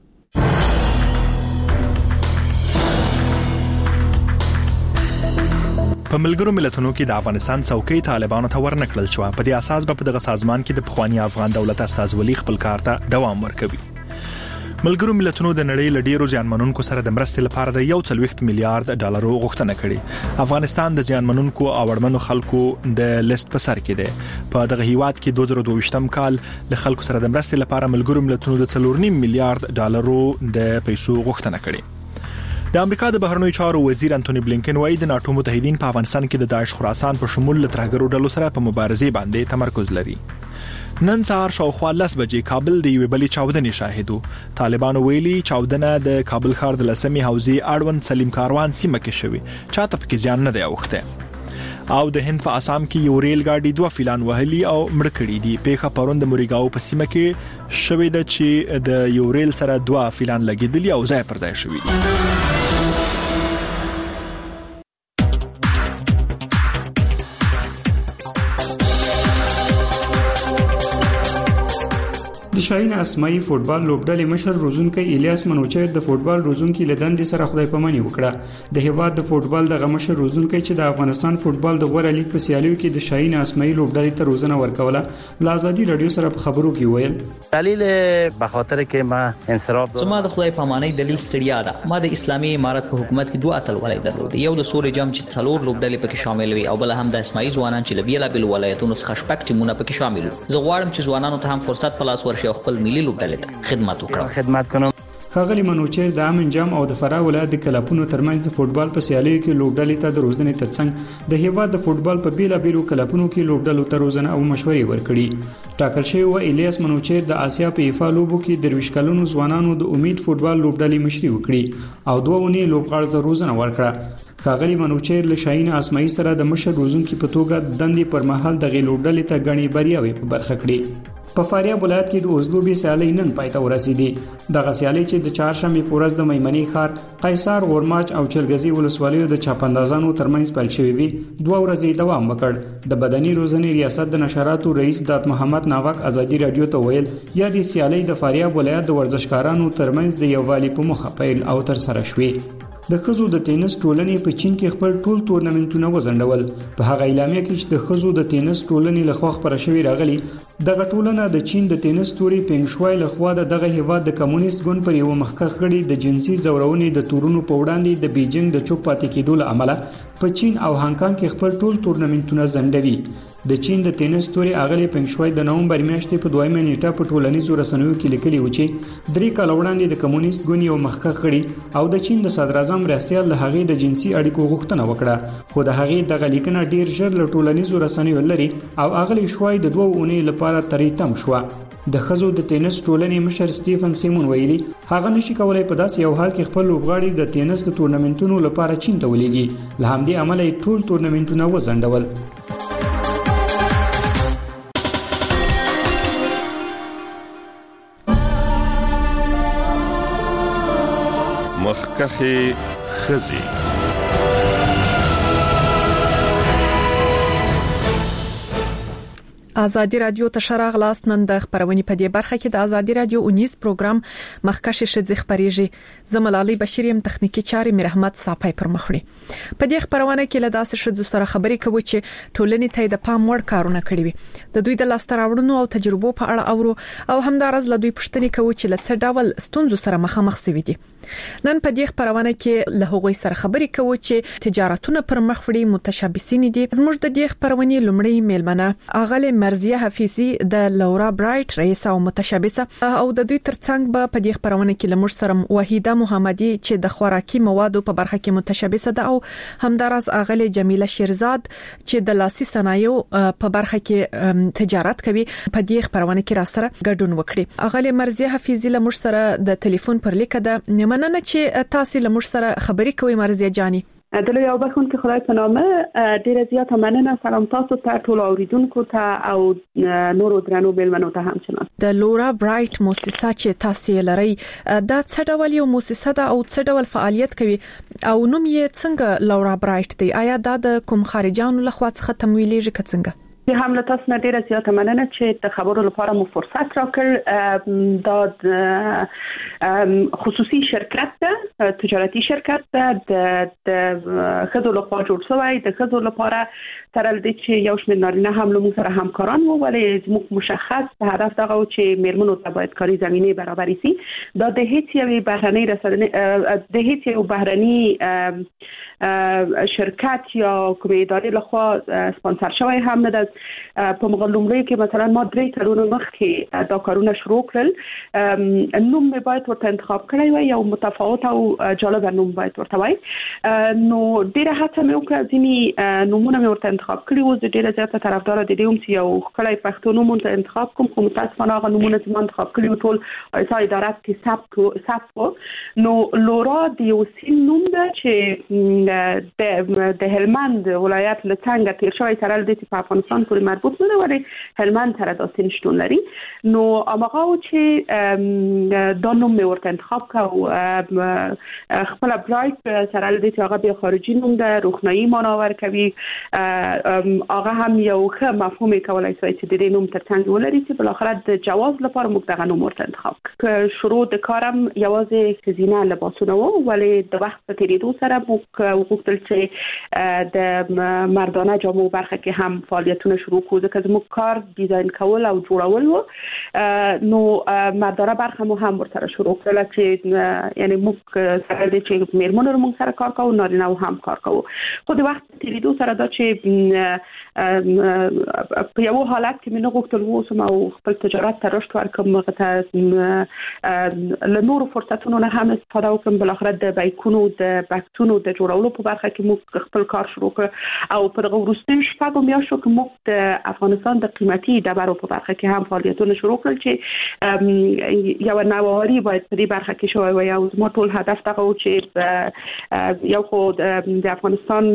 په ملګرو ملتونو کې د افغانستان څوکۍ طالبانو ته ورنکړل شو. په دې اساس په دغه سازمان کې د پخوانی افغان دولت استازولي خپل کار ته دوام ورکوي. ملګرو ملتونو د نړۍ له ډیرو زیانمنونکو سره د مرستې لپاره د 1.4 میلیارډ ډالر غوښتنه کړې. افغانستان د زیانمنونکو او اړمنو خلکو د لیست په سر کې دی. په دغه هیواد کې 2022م کال له خلکو سره د مرستې لپاره ملګرو ملتونو د 4.5 میلیارډ ډالر د پیسو غوښتنه کړې. د امریکا د بهرنیو چارو وزیر انټونی بلینکن وايي د ناتو متحدین په افغانستان کې د داعش خراسان په شمول له ترهګرو ډلو سره په مبارزې باندې تمرکز لري. نن سهار شاوخوا 10 بجې کابل د یوې بلې چاودنې شاهدو. طالبانو ویلي چاودنه د کابل ښار د لسمې حوزې اړوند سلیم کاروان سیمه کې شوې. چاته پکې ځان نه دی اوخته. او د هند په آسام کې یو ریل ګاډي 2 فیلان وهلي او مړ کړي دي. پیښه پرون د موریګاو په سیمه کې شوې ده چې د یو ریل سره 2 فیلان لګیدلي او ځای پر ځای شوي دي. د شاهین اسماعیل فوتبال لوبډلې مشر روزونکي الیاس منوچهر د فوتبال روزونکي لدندې سره خدای پاماني وکړه. د هیواد د فوتبال د مشر روزونکي چې د افغانستان فوتبال د غوړه لیګ په سیالیو کې د شاهین اسماعیل لوبډلې ته روزنه ورکوله. ل آزادي رادیو سره په خبرو کې ویل دلیل به خاطر کې ما انصراف زما د خدای پاماني دلیل ستړیا ده. ما د اسلامي امارت په حکومت کې 2 اتلولۍ درلود. یو د سوري جام چې 4 لوبډلې پکې شامل وي او بل هم د اسماعیل ځوانان چې لبیلا بل ولایتونو څخه شپږ ټیمونه پکې شامل وي. زه غواړم چې ځوانانو ته هم فرصت په لاس ورشي او خپل ملي لوبډلې خدمت کنم. ښاغلي منوچهر د امن جام او د فراه ولایت د کلبونو ترمنځ د فوتبال په سیالیو کې لوبډلې ته د روزنې ترڅنګ د هیواد د فوتبال په بیلابیلو کلبونو کې لوبډلو ته روزنه او مشورې ورکړي. ټاکل شوی و الیاس منوچهر د آسیا په ایفا لوبو کې د 20 کلونو ځوانانو د امید فوتبال لوبډلې مشري وکړي او 2 اونۍ لوبغاړو ته روزنه ورکړه. ښاغلي منوچهر له شاهین اسماعیل سره د مشر روزونکي په توګه دندې پر مهال د لوبډلې ته غني بریاوي په برخه کړې. په فاریاب ولایت کې د اوزلوبي سیالي نن پایته ورسېدي. دغه سیالي چې د چهارشنبه په ورځ د میمنې ښار، قیصر، غورماچ او چلګزي ولسوالیو د چاپندازانو ترمنځ پیل شوې وي 2 ورځې دوام وکړ. د بدني روزنې ریاست د نشراتو رئیس دات محمد ناوک ازادي رادیو ته ویل یا د سیالي د فاریاب ولایت د ورزشکارانو ترمنځ د یووالي په مخه پیل او تر سره شوې. د خزو د تینس ټولنې په چین کې خپل ټول تورنمنټونه وزندول. په هغه اعلامیه کې چې د خزو د تینس ټولنې لخوا خبره شوې راغلي، دغه ټولنه د چین د تینس توري پینګ شوای لخوا دغه هیواد د کمونیست ګوند پر یو مخکښ غړي د جنسي زورونې د تورونو په وړاندې د بیجینګ د چوپ پاتې کېدو له امله په چین او هانګ کانګ کې خپل ټول تورنمنټونه زندوي. د چین د تینس توري اغلی پینګ شوای د نومبر میاشتې په 2 نیټه په ټولنیزو رسنیو کې لیکلي و چې 3 کال وړاندې د کمونیست ګوند یو مخکښ غړي او د چین د صدر اعظم راستیال له هغې د جنسي اړیکو غوښتنه وکړه، خو د هغې دغه لیکنه ډیر ژر له ټولنیزو رسنیو لري او اغلی شوای د 2 اونۍ لپاره تریتم شو. د خزو د تینس ټولنې مشر سټیفن سیمون ویلي هغه نشي کولای په داس یو حال کې خپل لوبغاړي د تینس د تورنمنټونو لپاره چین ته ولېږي. له همدې امله ټول تورنمنټونه وزندول. مخکخي خزي ازادي رادیو ته شراغ لاس نن د خبرونې په دې برخه کې د ازادي رادیو 19 پروګرام مخکشه شذ خبريږي. زملالي بشيریم تخنیکی چاري مرحمت صافای پر مخړي. په دې خبرونه کې له داسې شذ سره خبرې کوي چې ټولنې ته د پام وړ کارونه کړی وي. د دوی د لاستراوړنو او تجربو په اړه اورو او همدارز له دوی پوښتنې کوي چې لڅ ډول ستونزو سره مخامخ شوي دي. نن په دې خبرونه کې له هغوی سره خبرې کوي چې تجارتونه پر مخ وړي متشابسین دي. زموږ د دې خبرونه لومړی میلمنه اغله مرزیه حفیظي د لورا برایټ رئیس او متشبثه او د دوی ترڅنګ په دې خبرونه کې لمر سره وحیده محمدي چې د خوراکي موادو په برخه کې متشبثه ده او همدارس اغله جمیله شیرزاد چې د لاسي صنایعو په برخه کې تجارت کوي په دې خبرونه کې را سره ګډون وکړي. اغله مرزیه حفیظي لمر سره د ټلیفون پر لیکه ده. مننه چې تاسو لمر سره خبرې کوي مرزیه جانی. دلته یو بخون کې خدای په نامه ډیره زیاته مننه. سلام تاسو ته ټول اوریدونکو ته او نورو درنو ملمنو ته همچنان. د لورا برایټ مؤسسه چې تاسو لري دا څه ډول یو مؤسسه ده او څه ډول فعالیت کوي او نوم یې څنګه لورا برایټ دی؟ آیا دا د کوم خارجانو لخوا څخه تمویلېږي که څنګه؟ چې هم له تاسو نه ډیره زیاته مننه چې د خبرو لپاره مو فرصت راکړ. دا خصوصي شرکت ده، تجارتي شرکت ده، د خدو لپاره جوړ شوی د خدو لپاره سره د چې یو شمېر نارینه هم له موږ سره همکاران وو، ولی زموږ مشخص په هدف دغه چې میرمنو ته باید کاري زمینه برابر شي. دا د هیڅ یو بهرنۍ رسنۍ د هیڅ یو بهرنۍ شرکت یا کومه ادارې لخوا سپانسر شوی هم نه ده. په مغلومړي کې مثلا ما 3 کلونه مخکې دا کارونه شروع کړل. نوم مې باید ورته انتخاب کړی وای، یو متفاوت او جالب نوم باید ورته وای. نو ډیره هڅه مې وکړه، ځینی نومونه مې ورته انتخاب کړي وو. زه ډیره زیاته طرفدار د دې چې یو خلای پښتو نوم ته انتخاب کوم، خو متاسفانه هغه نومونه چې ما انتخاب کړي ټول ایسا ادارات کې ثبت. نو لورا د یو سین نوم ده چې د هلمند ولایت له څنګه تیر شوی سره د په افغانستان پورې مربوط نه ده، ولی هلمند سره د سین شتون لري. نو هغه چې دا نوم مې ورته انتخاب کړ خپل برایټ سره د دې هغه بیا خارجي نوم ده، روښنايي معنا ورکوي. هغه هم یو ښه مفهوم کولای شي چې د دې نوم ترڅنګ ولري چې بل اخر د جواز لپاره موږ دغه نوم ورته انتخاب کړ. شروع د کارم یوازې خزینه لباسونه وو، ولی د وخت په تیریدو سره موږ وغوښتل چې د مردانه جامو برخه کې هم فعالیتونه شروع کړو، ځکه زموږ کار ډیزاین کول او جوړول وو. نو مردانه برخه مو هم ورسره شروع کړل چې یعنی موږ سره د چې میرمنو موږ سره کار کوو، نارینه هم کار کوو. خو د وخت تیریدو سره دا چې په یو حالت کې موږ غوښتل ووسم او خپل تجارت ته رشد ورکړم، له نورو فرصتونو نه هم استفاده وکړم. بل اخر د بایکونو د بکسونو د جوړولو په برخه کې موږ خپل کار شروع کړ او په دغه وروستیو شپږو میاشتو کې موږ د افغانستان د قیمتي ډبرو په برخه کې هم فعالیتونه شروع کړل چې یو نوآوری باید په دې برخه کې شوی وي. او زموږ ټول هدف دغه و چې یو خو د افغانستان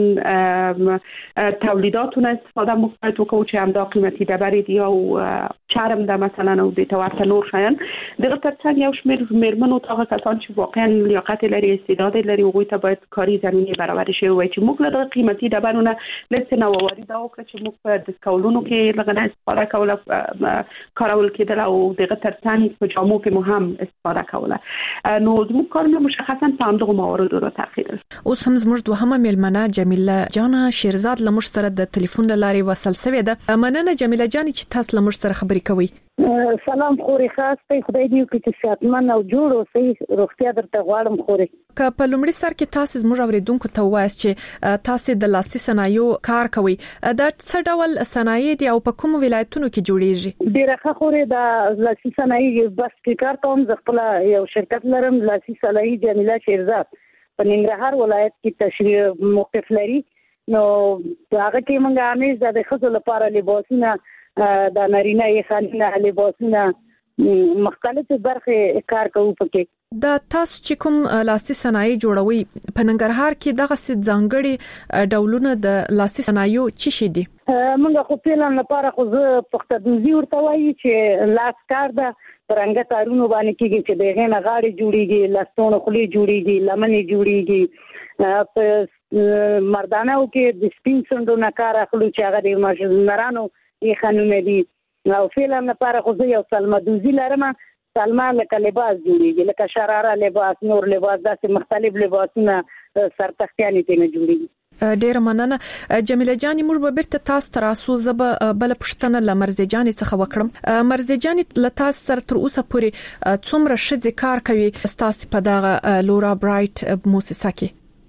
تولیداتونه استفاده موږ باید وکړو چې همدا قیمتي ډبرې دي او چرم ده مثلا او د توارته نور شیان. دغه ترڅنګ یو شمېر میرمنو ته هغه کسان چې واقعا لیاقت لري، استعداد لري، هغوی ته باید کاري زمینه برابر شي وای چې موږ له دغه قیمتي ډبرو نه لږ نوآوری دا وکړو چې موږ په ډسکاولونو کې لږ نه استفاده کوله، کارول کېدل او دغه ترڅنګ په جامو کې مو هم استفاده کوله. نو زموږ کارونه مشخصا په همدغه مواردو را تاخیدل. اوس هم زموږ دوهمه میلمنه جمیله جانا شیرزاد لمر سره د ټلیفون لاري وصل شوې ده. مننه جمیله جان چې تاسو لمر سره خبرې کوي. سلام خوري خاص ته خدای دې وکړي چې صحتمن او جوړ اوسئ. روغتیا درته غواړم خوري. که په لومړي سر کې تاسو زموږ اوریدونکو ته وایاست چې تاسو د لاسي صنایعو کار کوي، دا څه ډول صنایع دي او په کوم ولایتونو کې جوړیږي؟ ډیره ښه خوري د لاسي صنایع بس کې کار کوم. زه خپل یو شرکت لرم، لاسي صنایع جمیله شیرزاد په ننګرهار ولایت کې تشریح موقف لري. نو هغه کې موږ همیشه د خزو لپاره لباسونه، د نارینه یې خانه لباسونه، مختلفه برخه کار کوو پکې. دا تاسو چې کوم لاسي صنایع جوړوي په ننګرهار کې دغه ځانګړي ډولونه د لاسي صنایعو څه شي دي؟ موږ خو پیلان لپاره خو زه پختدوزي ورته وایي چې لاس کار ده، پرنګ تارونو باندې کېږي چې دغه نه غاړي جوړيږي، لاسونو خولي جوړيږي، لمنې جوړيږي. په مردانو کې د سپین سندو نه کار اخلو چې هغه د ماشومانو یې خانونه دي. او فعلا لپاره خو زه یو سلمه دوزي لرم. سلمه لکه لباس جوړيږي، لکه شراره لباس، نور لباس، داسې مختلف لباسونه سرتختیانې ته نه جوړيږي. ډیر مننه جمیله جان. موږ به بیرته تاسو ته راسو. زب بل پښتنه لمرزه جان څخه وکړم. مرزه جان له تاسو سره تر اوسه پورې څومره شذ کار کوي تاسو په دغه لورا برایټ موسسه کې؟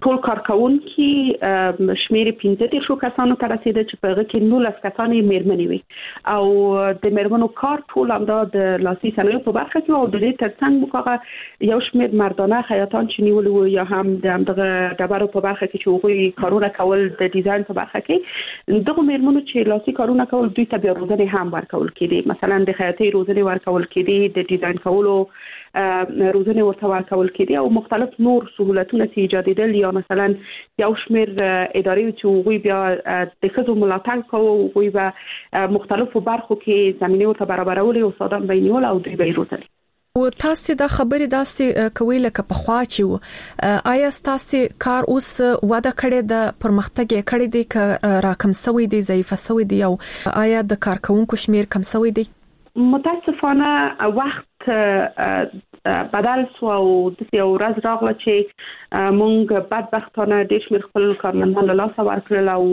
ټول کارکونکي شمیر 15 کسانو ته رسیده چې په هغه کې 19 کسان میرمنې وي او د میرمنو کار ټول هم د لاسي صنایعو په برخه کې او د دې ترڅنګ موږ یو شمیر مردانه خیاطان چې نیولو یا هم د دغه ډبرو په برخه کې چې هغوی کارونه کول د ډیزاین په برخه کې دغه میرمنو چې لاسي کارونه کول دوی ته بیا روزنه هم ورکول کېدي مثلا د خیاطۍ روزنه ورکول کېدي د ډیزاین کولو روزنه ورته ورکول کېدي او مختلف نور سہولتونه چې ایجادېدل یا مثلا یو شمیر ادارې چې هغوی بیا د ښځو ملاتړ کوي هغوی به مختلفو برخو کې زمینه ورته برابرول او استادان به نیول او دوی به روزل او تاسو دا خبرې داسې کوي لکه په خوا چې آیا تاسو کار اوس وده کړی د پرمختګ کړی دی ک راکم سوی دی ضعیف سوی دی او آیا د کارکونکو شمیر کم سوی دی متاسفانه وخت بدل سو او د یو ورځ راغله چې مونږ بدبختانه د شمیر خپل کارمندان له لاسه ورکړل او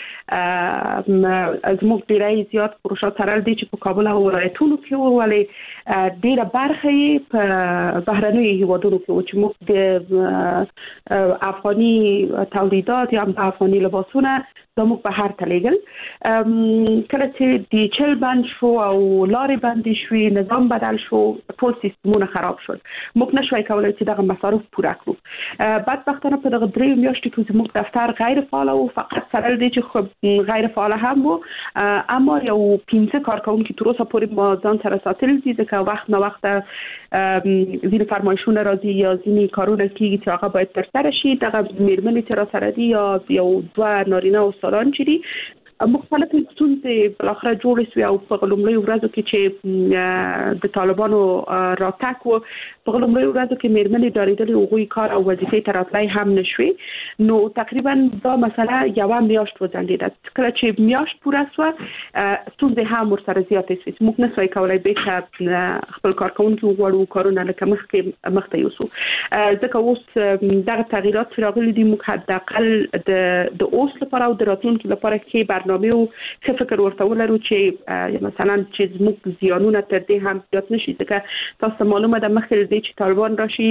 زموږ ډیری زیات پروژه ترل دي چې په کابل او ولایتونو کې ولې ډیره برخه په بهرنیو هیوادونو کې چې موږ د افغاني تولیدات یا افغاني لباسونه زموږ په هر تلګل کله چې د چل بند شو او لارې بندي شوې نظام بدل شو ټول سیستمونه خراب شول موږ نشوي کولای چې دغه مصارف پوره کړو بدبختانه په دغه درې میاشتو کې زموږ دفتر غیر فعال او فقط سره دي چې خو غیر فعال هم وو اما یو 15 کارکونکي تر اوسه پورې ما ځان سره ساتل دي ځکه وخت نه وخت ځینې فرمایشونه راځي یا ځینې کارونه کیږي چې هغه باید ترسره شي دغه میرمنې چې را سره دي یا یو دوه نارینه او استادان چې دي مختلف ستونزې بل اخر جوړ شوې او په لومړی ورځو کې چې د طالبانو راتګ و په لومړی ورځو کې میرمنې ډارېدلې هغوی کار او وظیفې ته راتلای هم نشوي نو تقریبا دا مسله یو میاشت وځنډېده کله چې میاشت پوره شو ستونزې هم ورسره زیاتې شوې موږ نشوای کولای به خپل کارکونکو وړو کارونه لکه مخته یوسو ځکه اوس دغه تغییرات چې راغلي دي موږ حداقل د اوس لپاره او د راتلونکي لپاره کې برنامه او څه فکر ورته ولرو چې مثلا چې موږ زیانونه تر دې هم زیات نشي ځکه تاسو معلومه ده مخکې چې طالبان راشي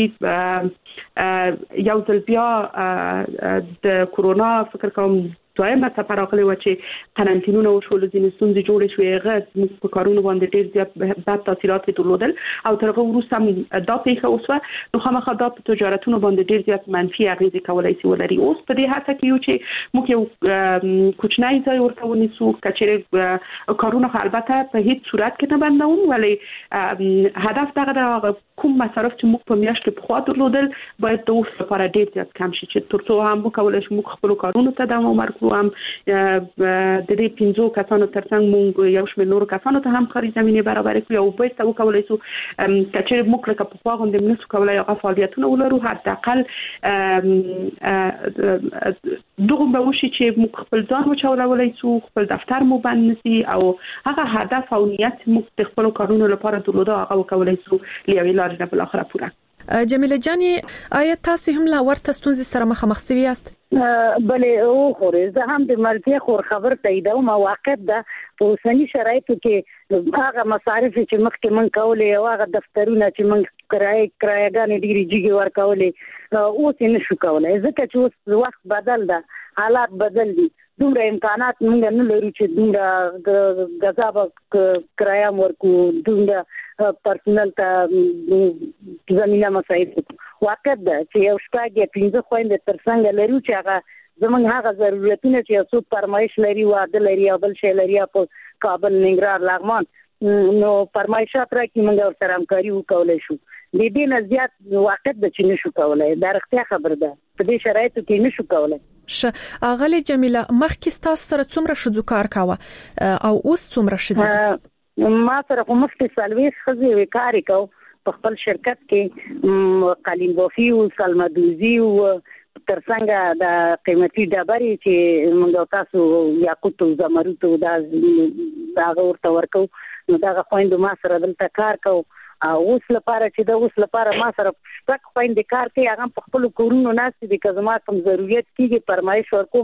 یو ځل بیا د کورونا فکر کوم دویمه څپه راغلې و چې قرنطینونه وشول ځینې ستونزې جوړې شوې هغه موږ په کارونو باندې ډېر زیات بد تاثیرات درلودل او تر هغه وروسته دا پیښه وشوه نو خامخا دا په تجارتونو باندې ډېر زیات منفي اغېزې کولای شي ولري اوس په دې هڅه کې یو چې موږ یو کوچنی ځای ورته ونیسو کچېرې کارونه البته په هیڅ صورت کې نه بندوم ولی هدف دغه کوم مصارف چې موږ په میاشت کې په خوا درلودل باید د اوس لپاره ډېر زیات کم شي چې ترڅو هم وکولای شو موږ خپل کارونو ته دوام ورکړو هم د دې 15 کسانو ترڅنګ موږ یو شمېر نور کسانو ته هم کاري زمينه برابر کړو او به تاسو کولای شو چې موږ لکه په خوا غونډه منسو کولای هغه فعالیتونه ولرو حداقل دغه به وشي چې موږ خپل ځان وچولای شو خپل دفتر مو بند نشي او هغه هدف او نیت موږ د خپل کارونو لپاره درلوده هغه وکولای شو لیوي لارې نه بل اخره پوره جمیله جانی آیا تاسو هم لا ورته ستونزې سره مخامخ شوي یاست بلې او خورې زه هم د مرګي خور خبر تایید او مواقع ده په اوسنی شرایطو کې هغه مصارف چې مخکې من کولې او هغه دفترونه چې من کرایګانې ډېری جګي ورکولې اوس نه شو کولای ځکه چې اوس وخت بدل ده حالات بدل دي دومره امکانات موږ نه لرو چې دومره غذا کرایه ورکو دومره پرسنل ته زمينه مساعد واقع ده چې یو شپږ یا 15 خويندې ترڅنګ لرو چې هغه زمونږ هغه ضرورتونه چې یو څو فرمایش لري واده لري او بل شی لري په کابل ننګرهار لغمان نو فرمایشات راکې موږ سره همکاري وکولای شو د دې نه زیات واقع ده چې نشو کولای دا رښتیا خبره ده په دې شرایطو کې نشو کولای اغلی جمیله مخکې تاسو سره څومره شذو کار کاوه او اوس څومره شذو ما سره کوم سالويس خزي وکاري کو په خپل شرکت کې قالین بوفي او سلمدوزي او ترڅنګ د قیمتي ډبرې چې موږ تاسو یاقوت او زمرد دا ورته ورکو نو دا خويند ما سره دلته کار کو اوس لپاره چې دا اوس لپاره ما سره شپږ خويند کار کوي هغه په خپل کورونو ناس دي که زما کوم ضرورت کیږي فرمایش ورکوم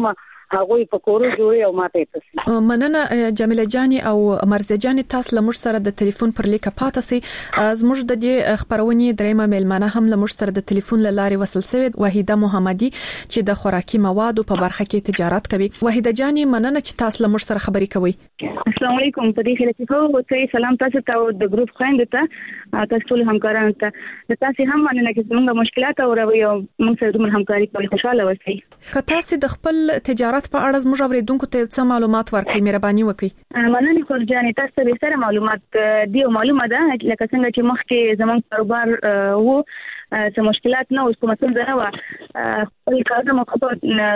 هغه په کورو جوړي او ماته تاسو مننه جمیله جانی او مرزیه جانی تاسو لمر سره د ټلیفون پر لیک پاتې سي زموږ د دې خبرونې درېمه ملمنه هم لمر سره د ټلیفون لارې وصل شوی وحیده محمدي چې د خوراکي موادو په برخه کې تجارت کوي. وحیده جانی مننه چې تاسو لمر سره خبرې کوي. السلام علیکم. په دې کې ته سلام تاسو ته او د ګروپ خويند ته تاسو ټول همکارانو ته تاسو هم مننه چې موږ مشکلات او موږ سره دومره همکاري کوي. خوشاله اوسئ. که تاسو د خپل تجارت په اړه زموږ اوریدونکو ته څه معلومات ورکړئ مهرباني وکړئ. مننه خورجانې تاسو به سره معلومات دی معلومه ده لکه څنګه چې مخکې زموږ کاروبار وو څه مشکلات نه اوس کومه څه نه و خپل کار مو په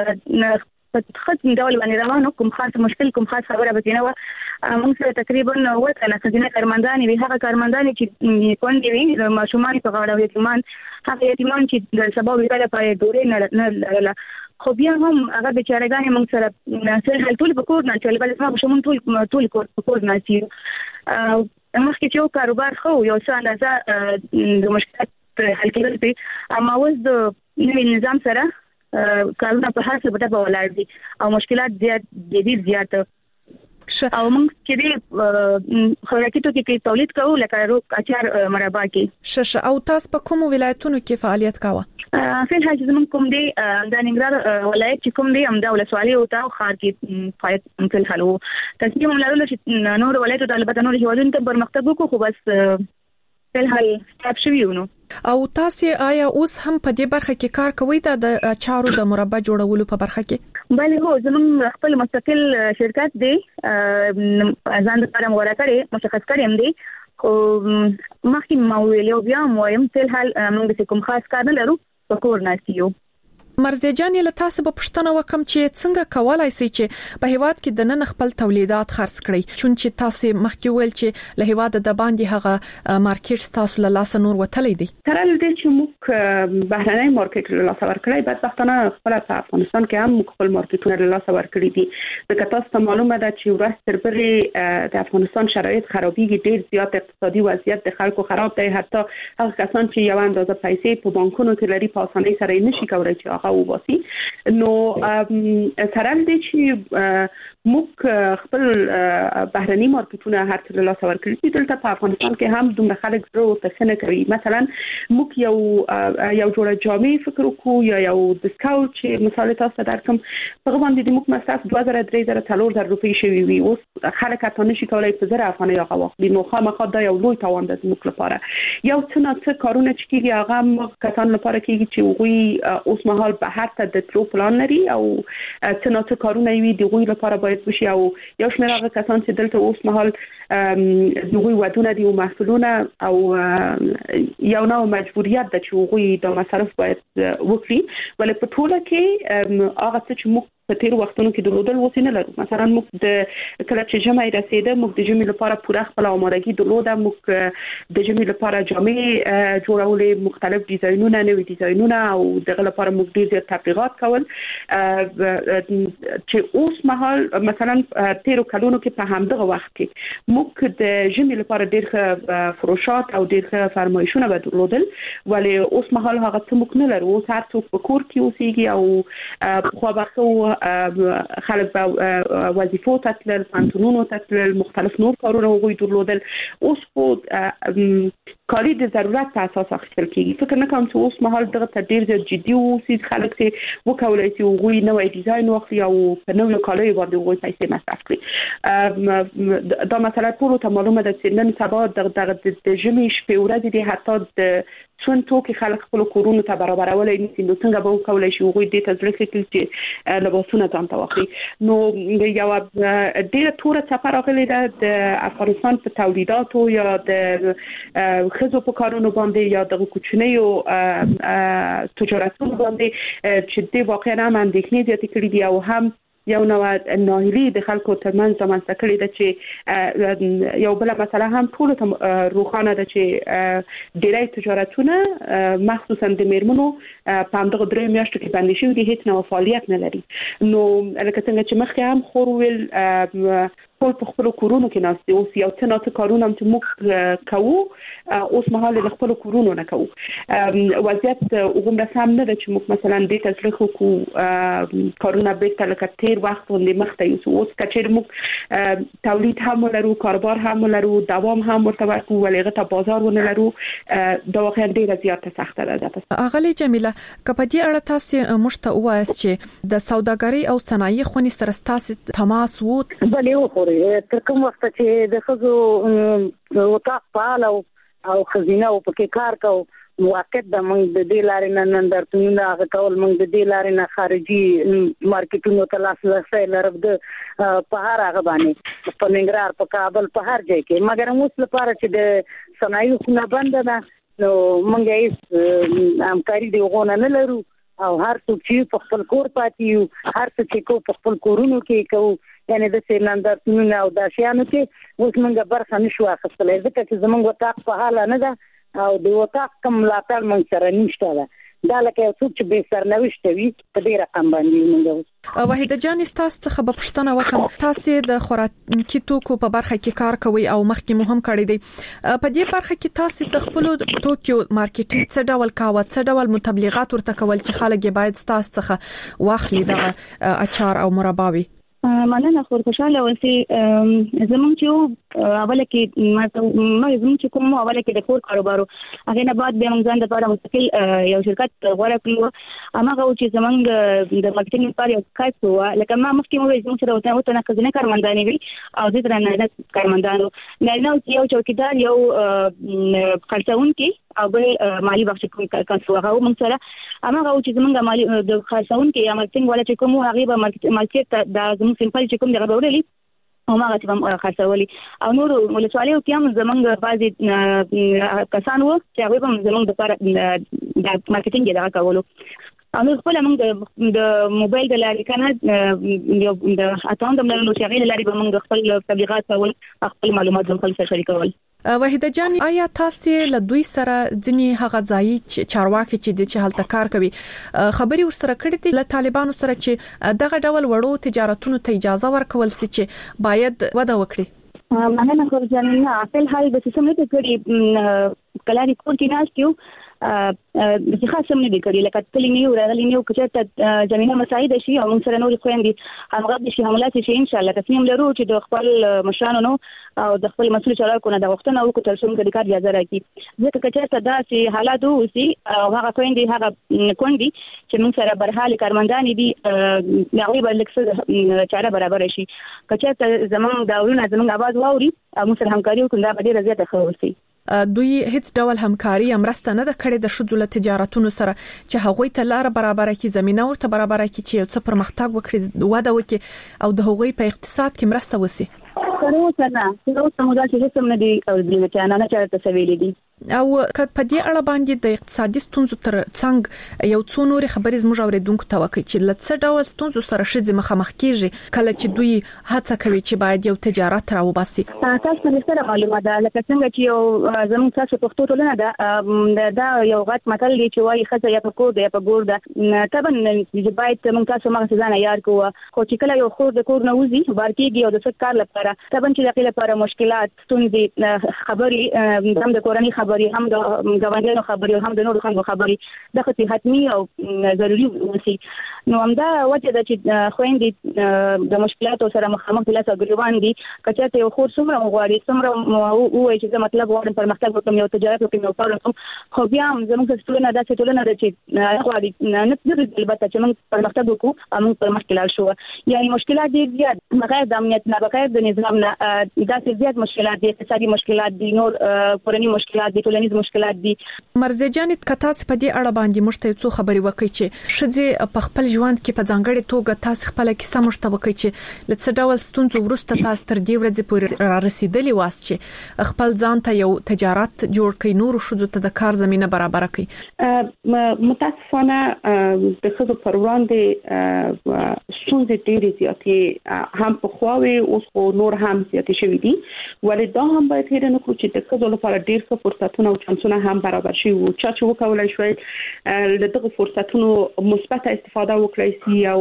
خدمت ډول باندې روانو کوم خاص مشکل کوم خاص خبره به نه و موږ سره تقریبا وته خزینه کارمندان وی هغه کارمندان چې کوندې وی ماشومان په غاړه یتیمان هغه یتیمان چې د سبا ویل په دورې نه خو بیا هم هغه بیچارهګان موږ سره سره ټول په کور نه چل بل ما شومون ټول کور نه سي مخکې چې کاروبار خو یو څه اندازه د مشکلات حل کېدل په اما اوس د نوي نظام سره کارونه په هر څه په ولاړ دي او مشکلات زیات او موږ چې خوراکي توکي کې تولید کوو لکه روک اچار مربا کې او تاسو په کوم ولایتونو کې فعالیت کاوه؟ فعل حاجز من کوم دی د ننګرهار ولایت چې کوم دی امدا ولسوالۍ او تاو خار کې فعالیت فعل حلو تصمیم ملالو چې نور ولایت د البته نور هیوادونو ته پرمختګ وکړو خو بس فعل حل ستاب شویونو. او تاسو آیا اوس هم په دې برخه کې کار کوئ د اچارو د مربا جوړولو په برخه کې؟ بله هو زموږ خپل مستقل شرکت دی ځان لپاره مغوره کړی مشخص کړی دی خو مخکې ما ویلو بیا وایم فعل حل موږ کوم خاص کار نه لرو په کور ناسیو. مرزیه جان له تاسو په پښتنه وکم چې څنګه کولای شئ چې په هیواد کې د نن خپل تولیدات خرڅ کړئ چون چې تاسو مخکې ویل چې له هیواد د باندې هغه مارکیټ تاسو له لاس نور وتلې دي ترل دې چې موږ بهرنۍ مارکیټ له لاس ورکړی بعد پښتنه خپل په افغانستان کې هم خپل مارکیټونه له لاس ورکړي دي د تاسو ته معلومه ده چې ورځ تر بلې د افغانستان شرایط خرابېږي ډېر زیات اقتصادي وضعیت د خلکو خراب دی حتی هغه کسان چې یو اندازه پیسې په بانکونو کې لري په اسانۍ سره نشي کولای چې او باسي نو سره دې چې موږ خپل بهرني مارکیټونه هر څه له لاس ورکړي دلته په افغانستان کې هم دومره خلک زړه تسنه کوي مثلا موږ یو جوړه جامې فکر وکړو یا یو ډسکاونټ چې مثال تاسو درکم په باندې موږ مصرف 2000 روپۍ شوی وي اوس خلک ته نشي کولای په 1000 افغانۍ هغه واخلي نو خامخا دا یو لوی تاوان ده موږ لپاره یو څه کارونه چې کیږي هغه کسان لپاره کیږي چې وګړي اوس مهال به هر څه د ترو پلان لري او څه کارونه وي د وګړي لپاره باید وشي او یو شمېر هغه کسان چې دلته اوس مهال د وګړي ودونه دي او محصولونه او یو نوع مجبوریت ده چې وګړي د مصرف باید وکړي ولې په ټوله کې هغه چې موږ په تیر وختونو کې درلودل وسینه لرو مثلا موږ د کله چې جمعې رسیده موږ د جمعې لپاره پوره خپل آمادګي درلوده موږ د جمعې لپاره جامې جوړولې مختلف ډیزاینونه نوې ډیزاینونه او دغه لپاره موږ ډېر تبلیغات کول چې اوس مهال مثلا تیر کلونو کې په همدغه وخت کې موږ د جمعې لپاره ډېر فروشات او ډېر فرمایشونه درلودل ولې اوس مهال هغه څه موږ نه لرو اوس هر څوک په کور کې اوسېږي او خو به خلک به وظیفو ته تلل پانتونونو ته تلل مختلف نور کارونه وګړي درلودل اوس په کاري د ضرورت په اساس اخیستل کیږي فکر نه کوم چې اوس مهال دغه ته ډیر جدي اوسي خلک چې وکولای شي وګړي نوې ډیزاین واخلي او په نوې کالي باندې وګړي پیسې مصرف کړي دا مسله ټول ته معلومه ده چې نن سبا د جمعې شپې ورځې دي حتی د څون توکي خلک خپل کورونو ته برابرولای نشي نو څنګه به وکولای شي وګړي د تزریق کې چې لباسونه ځان ته واخلي نو یو ډیره توره سفر راغلی ده د افغانستان په تولیداتو یا د خزو په کارونو باندې یا د کوچنیو تجارتونو باندې چې د واقعا هم اندېښنې زیاتې کړې دي او هم یو نوع ناهیلي د خلکو ترمنځ رامنځته کړې ده چې یو بل مسله هم ټول ته روښانه ده چې ډېری تجارتونه مخصوصا د میرمنو په همدغه درې میاشتو کې بندي شوي دي هیڅ نوع فعالیت نه لري نو لکه څنګه چې مخکې هم خور ویل ټول په خپل کورونو کې ناست اوس یو څه نه کارونه هم چې موږ کوو اوس مهال له خپل کورونو نه کوو وضعیت وګوره سم نه ده چې موږ مثلا د تسلیخ کو کارونه به تل کتیر وخت ولې مخته یو اوس کچیر موږ تولید هم لرو کاروبار هم لرو دوام هم ورته ورکو ولې ته بازار ونه لرو دا واقعا ډیره زیاته سخته ده. اغلی جمیله کپدی اړه تاسو مشته وایس چې د سوداګرۍ او صنایع خونی سره تاسو تماس وو بلې وخوري تر کوم وخت چې د خزو وطاق فعال او خزینه او پکې کار کو موقت د موږ د دې لارې نه درتونه هغه کول موږ د دې لارې نه خارجي مارکیټونو ته لاس لرسه لرب د په هر هغه باندې په ننګرهار په کابل په هر ځای کې مګر موږ لپاره چې د صنایع خونه بند ده نو موږ یې همکاري دی غوونه نه لرو او هر څوک چې په خپل کور پاتې یو هر څه چې کو په خپل کورونو کې کو یعنی د سیلندرتونو او د شیانو کې اوس موږ برخه نشو اخیستلای ځکه چې زموږ وطاق په حال نه ده او د وطاق کم ملاتړ موږ سره نشته ده دا لکه څوک چې به سرنوشت وي په دې رقم باندې موږ وحیده جان تاسو څخه به پښتنه وکم تاسو د خوراکي توکو په برخه کې کار کوي او مخکې مهم کړی دی په دې برخه کې تاسو د خپل توکو مارکیټینګ څه ډول کاوه څه ډول متبلیغات ورته کول چې خلک باید تاسو څخه واخلي د اچار او مرباوي مننه خو خوشاله اوسئ زمونږ چې اوله کې ما زمونږ چې کوم اوله کې د کور کاروبارو هغه نه بعد به موږ ځان لپاره مستقل یو شرکت غوړه کړو هغه چې زمونږ د مارکیټینګ لپاره یو کار وو لکه ما مخکې مو زموږ سره وته نه کزنه کارمندانې وي او د درنه کارمندانو نه یو چوکیدار یو خرڅونکي او بل مالی بخش کوم کسو هغه موږ سره هغه چې زمونږ مالی د خرڅونکي یا مارکیټینګ ولا چې کوم هغه به مارکیټ د زموږ سیمپل چې کوم دغه ورولي او ما غته هم خرڅولي او نور ولسوالۍ کې هم زمونږ بعضي کسان وو چې هغه هم زمونږ د مارکیټینګ دغه کولو نو خپل موږ د موبایل د لارې کنه یو د اټاون د لارې چې غیر لارې به موږ خپل تبلیغات کول خپل معلومات هم خپل شریکول وحیده جان آیا تاسو له دوی سره ځنی هغه ځای چارواکي چې د چهالته کار کوي خبري ورسره کړې دي له طالبانو سره چې دغه ډول وړو تجارتونو ته اجازه ورکول سي چې باید وده وکړي مننه خو جان نه خپل حال به څه نه کړی کلاري کور کې ناشتیو چې خاصه مې کړی لکه تللی نیو راغلی نیو کچته زمينه مساعده شي او موږ سره نور خويندې همغه شي حملات شي ان شاء الله تصمیم لرو چې د خپل مشرانو او د خپل مسؤل چارواکو نه د وختونو او کتل شوم د کار اجازه راکړي ځکه کچته دا چې حالات وسی او هغه خويندې هغه کوندي چې موږ سره برحال کارمندان دي هغه به لکه چاره برابر شي کچته زمون داورونه زمون आवाज واوري موږ سره همکاري وکړو دا به ډیره زیاته خوشي دوی هیڅ ډول همکاري امرسته نه د کړې د شذول تجارتونو سره چې هغوی ته لار برابر کړي زمينه ورته برابر کړي چې یو څه پرمختګ وکړي وده وکړي او د هغوی په اقتصاد کې مرسته وسی څنګه څنګه موږ چې هیڅ نه دي او د لچانه نه چارته سویلې دي او په دې اړه باندې د اقتصادي ستونزو تر څنګ یو څو نور خبرې زموږ اوریدونکو ته وکړي چې لڅ ډول ستونزو سره شې مخامخ کیږي کله چې دوی هڅه کوي چې باید یو تجارت راوباسي تاسو په سره معلومه ده لکه څنګه چې یو زموږ تاسو پښتو ټولنه ده دا یو غټ متل دی چې وايي خزه یا په کور ده یا په ګور ده طبعا چې باید موږ تاسو مغه ځان یاد کوو خو چې کله یو خور د کور نه وځي بارکیږي او د څه کار لپاره طبعا چې د لپاره مشکلات ستونزې خبري هم د کورنۍ خبري هم د غونډو خبري هم د نورو خلکو خبري د خصي حتمي او ضروري وسی نو همدا وجه د چې خويندې د مشکلاتو سره مخامخ دي لاته ګریوان دي کچته یو خور څومره غواړي څومره وایي چې مطلب غواړم پرمختګ وکړم یو تجارت وکړم یو کار وکړم خو بیا هم زموږ ټولنه د چې غواړي نه البته چې موږ پرمختګ وکړو موږ پرمختګ لار شو یعنی مشکلات دي زیات بغیر د امنیت نه بغیر د نظام نه دا زیات مشکلات دي اقتصادي مشکلات دي نور کورنۍ مشکلات دي ټولنیز مشکلات دي مرزه جان کتاس په دې اړه باندې مشته څو خبري وکړي چې شذ په خپل ژوند کې په ځانګړي توګه تاسو خپل کیسه مشته وکړي چې لڅ ډول ستونزو ورسته تاسو تر دې ورځې پورې را رسیدلی واس چې خپل ځان ته یو تجارت جوړ کړئ نور شذ ته د کار زمينه برابر کړئ متاسفانه د خزو پر وړاندې ستونزې ډېرې زیاتې هم په خواوي اوس خو نور هم زیاتې شوي دي ولې دا هم باید هېر نه کړو چې د ښځو لپاره ډېر ښه فرصتونه او چانسونه هم برابر شي او چې وکولای شي له دغه فرصتونو مثبت استفاده وکړي سي او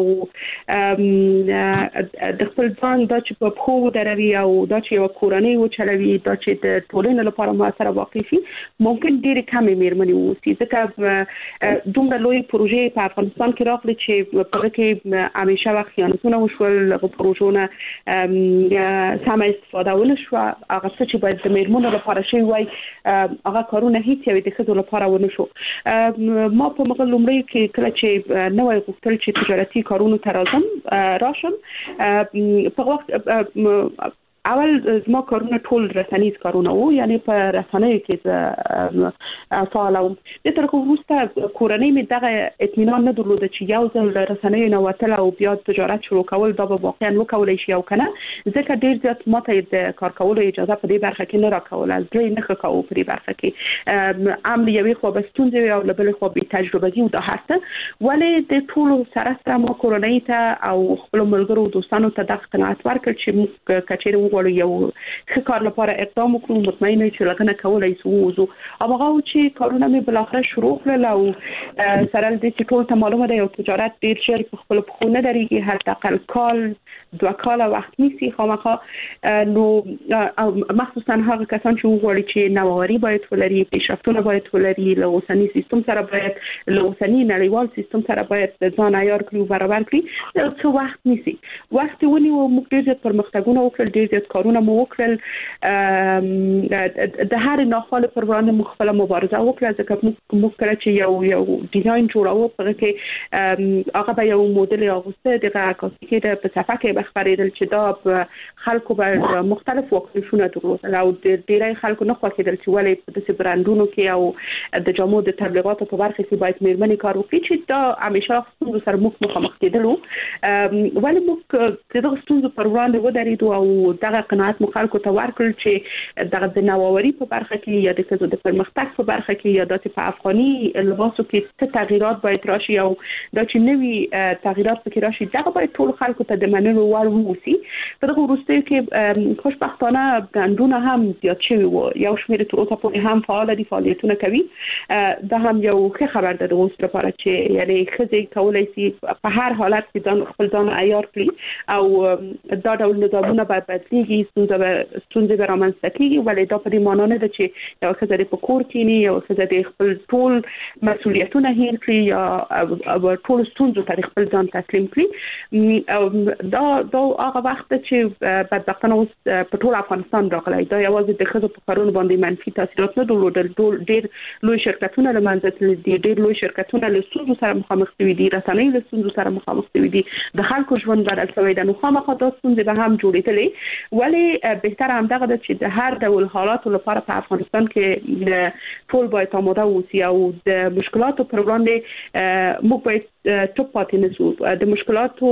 د خپل ځان د چې په خو دروي او د چې یو کورنۍ و چلوي د چې د ټولنې لپاره موثره واقع شي ممکن ډېر کمې میرمنې وسی ځکه دومره لوی پروژې په افغانستان کې راغلي چې په کې همیشه وخت خیانتونه وشول له پروژونه سم استفاده ونشو هغه څه چې باید د میرمنو لپاره شي وای هغه کارونه هیڅ یو د خځو لپاره ونه شو ما په مغل لومړی کې کله چې نوې غوښتل چې تجارتي کارونو ته راشم په وخت اول زما کارونه ټول رسنیز کارونه وو یعنی په رسنیو کې فعال وم د تر وروسته کورنۍ مې دغه اطمینان نه درلود چې یو ځل رسنیو نه وتل او بیا تجارت شروع کول دا به واقعا وکولای شي او کنه ځکه ډیر زیات ماته د کار کولو اجازه په دې برخه کې نه راکول از درې نه خکاو په دې برخه کې امر یوې خو بستونځي او بل خو به تجربه دا هسته ولې د ټول سره ما کورنۍ ته او خپل ملګرو دوستانو ته د قناعت ورکړ چې موږ کچېره وړو یو ښه کار لپاره اقدام وکړو مطمئنه چې لګنه کولای شو او هغه چې کارونه مې بل اخر شروع کړل او سره د دې ټول ته معلومه ده یو تجارت ډیر شر په خپل خونه درېږي هر تقل کال 2 کال وخت نیسي خامخا نو مخصوصا هغه کسان چې وغواړي چې نوآوری باید ولري پیشرفتونه باید ولري له اوسنی سیستم سره باید له اوسنی نړیوال سیستم سره باید ځان عیار کړي او برابر کړي څو وخت نیسي وخت ونی او موږ ډیر پرمختګونه وکړل ډیر زیات کارونه مو وکړل د هر ناخوالو پر وړاندې مخفله مبارزه وکړه ځکه موږ کله چې یو ډیزاین جوړاوه په کې هغه به یو موډل اغوسته دغه عکاسي کې په صفحه کې خبرېدل چې دا خلکو به مختلف واکنشونه درلودل او ډېری خلکو نه خوښېدل چې ولې په داسې برانډونو کې او د جامو د تبلیغاتو په برخه کې باید میرمنې کار وکړي چې دا همیشه ستونزو سره موږ مخامخ کېدلو ولې موږ دغه ستونزو پر وړاندې ودرېدو او دغه قناعت مو خلکو ته ورکړل چې دغه د نوآوري په برخه کې یا د ښځو د پرمختګ په برخه کې یا د په افغاني لباسو کې څه تغیرات باید راشي او دا چې نوي تغیرات پکې راشي دغه باید ټول خلکو ته د منلو وړ ووسی په دغه وروستیو کې خوشبختانه برانډونه هم زیات شوي وو یو شمېر تر اوسه پورې هم فعال دي فعالیتونه کوي دا هم یو ښه خبر ده د اوس لپاره چې یعنی ښځې کولی شي په هر حالت کې خپل ځان عیار کړي او دا ډول نظامونه باید بدلېږي ستونزې به رامنځته کېږي ولې دا په دې معنا نه ده چې یو ښځه په کور کښېني یو ښځه د خپل ټول مسؤلیتونه هېر کړي یا ټول ستونزو ته خپل ځان تسلیم کړي دا هغه وخت چې بدبختانه اوس په ټول افغانستان راغلی دا یوازې د ښځو په کارونو باندې منفي تاثیرات نه درلودل ډېر لوی شرکتونه له منځه تللي دي ډېر لوی شرکتونه له ستونزو سره مخامخ شوي دي رسنۍ له ستونزو سره مخامخ شوي دي د خلکو ژوند بدل شوی دی نو خامخا دا ستونزې به هم جوړېدلې ولې بهتره همدغه ده چې د هر ډول حالاتو لپاره په افغانستان کې ټول باید آماده اوسي او د مشکلاتو پر وړاندې موږ باید ټوپ پاتې نشو د مشکلاتو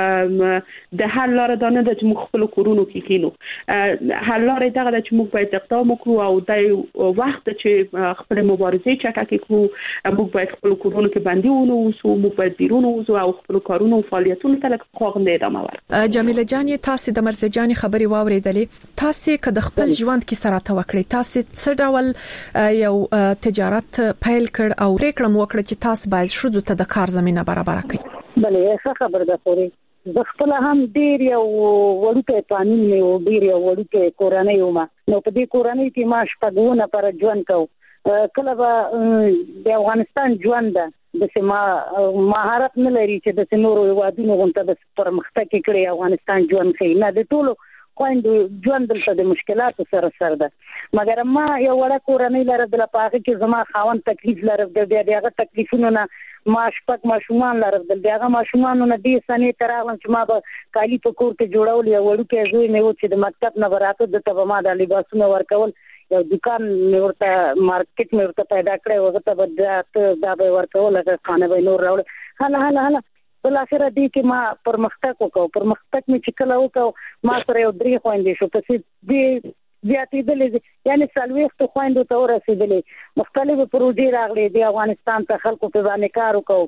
د حل لاره دا نه ده چې موږ خپل کورونو کې کینو حل لاره دغه ده چې موږ باید اقدام وکړو او د وخت چې خپل مبارزې چټکې کړو موږ باید خپل کورونو کې بندي ونوسو موږ باید بیرون وځو او خپل کارونو او فعالیتونو ته لکه خواغنده ادامه ورکړو جمیله جان تاسو د مرزه جان خبري واوریدلې تاسو که د خپل ژوند کې سره توکړی تاسو څه ډول یو تجارت پیل کړ او پریکړه وکړه چې تاسو باید شروع ته د کار زمينه برابر کړئ بلې ښه خبر ده خوري زه خپل هم ډیر یو وړوکی قانون مې او ډیر یو وړوکی کورنۍ وم نو په دې کورنۍ کې ما شپږونه پر ژوند کو کله به د افغانستان ژوند د سیمه مهارت نه لري چې د نورو هیوادونو غونډه د پرمختګ کړي افغانستان ژوند خې نه د ټولو خويندو ژوند دلته د مشکلاتو سره ده مګر ما یو وړه کورنۍ لرم د لپاره کې زما خاوند تکلیف لرم د هغه تکلیفونو نه ما شپږ ماشومان لرم د هغه ماشومانو نه دې سنې تراغم چې ما به کالی په کور کې جوړول یو وړوکی زوی مې و چې د مکتب نه براته د ته ما د لباسونو ورکول یو دکان مې ورته مارکیټ مې ورته پیدا کړی وغه ته به دا به ورکول هغه خانه به نور راوړل هله بل اخر دې کې ما پرمختګ مې چې کله وکاو ما سره یو درې خويندې شو پسې دې زیاتېدلې یعنی سلويخت خويندو ته ورسېدلې مختلفو پروژې راغلي د افغانستان ته خلکو په باندې کار وکاو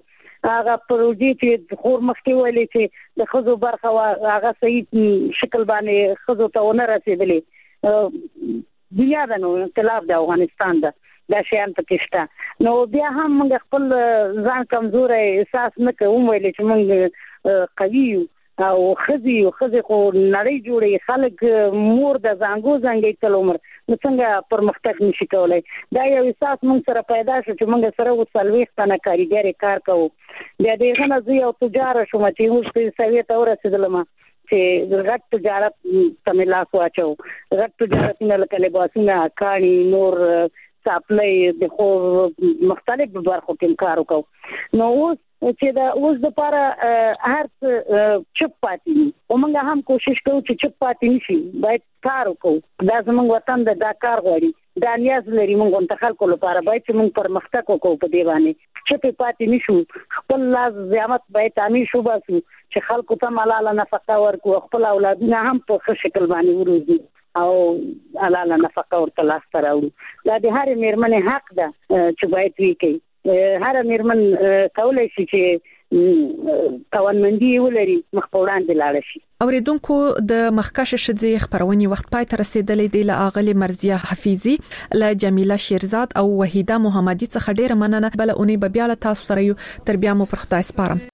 هغه پروژې چې خور مخکې ویلې چې د خزو برخه هغه صحیح شکل باندې خزو ته ونه رسیدلې دنیا د نو انقلاب د افغانستان دا شیان پکې شته نو بیا هم موږ خپل ځان کمزور احساس نه کوو ویلې چې موږ قوي او خزي خو نړۍ جوړي خلک مور د زنګي تل عمر نو څنګه پرمختګ نشي کولای دا یو احساس موږ سره پیدا شو چې موږ سره وسلويخ تنه کاریګر کار کوو بیا دغه نه زه یو تجار شوم چې اوس په سویت اورسېدلم چې غټ تجارت تملاس واچو غټ تجارت نه لکه لباسونه کانی نور سپلای د خو مختلف برخو کې کار وکاو نو چې دا اوس د لپاره هر چپ پاتې او موږ هم کوشش کوو چې چپ پاتې نشي باید کار وکړو دا زموږ وطن د کار غواړي دا نیاز لري موږ ته خلکو لپاره باید چې موږ پرمختګ وکړو په دې باندې چې پاتې نشو خپل لاس زیامت باید تعمیر شو باسو چې خلکو ته ملاله نفقه ورکو خپل اولادونه هم په ښه شکل باندې وروزي او علاله نفقه ورته لاس راوړي دا د هر میرمنې حق ده چې باید وی کوي هر میرمن کولای شي چې توانمندي ولري مخ په وړاندې لاړ شي اوریدونکو د مخکشه شذې خبرونې وخت پای ته رسیدلې دی له اغلی مرزیه حفیظي له جمیله شیرزاد او وحیده محمدي څخه ډیره مننه بل اونې به بیا له تاسو سره یو تر بیا مو پر خدای سپارم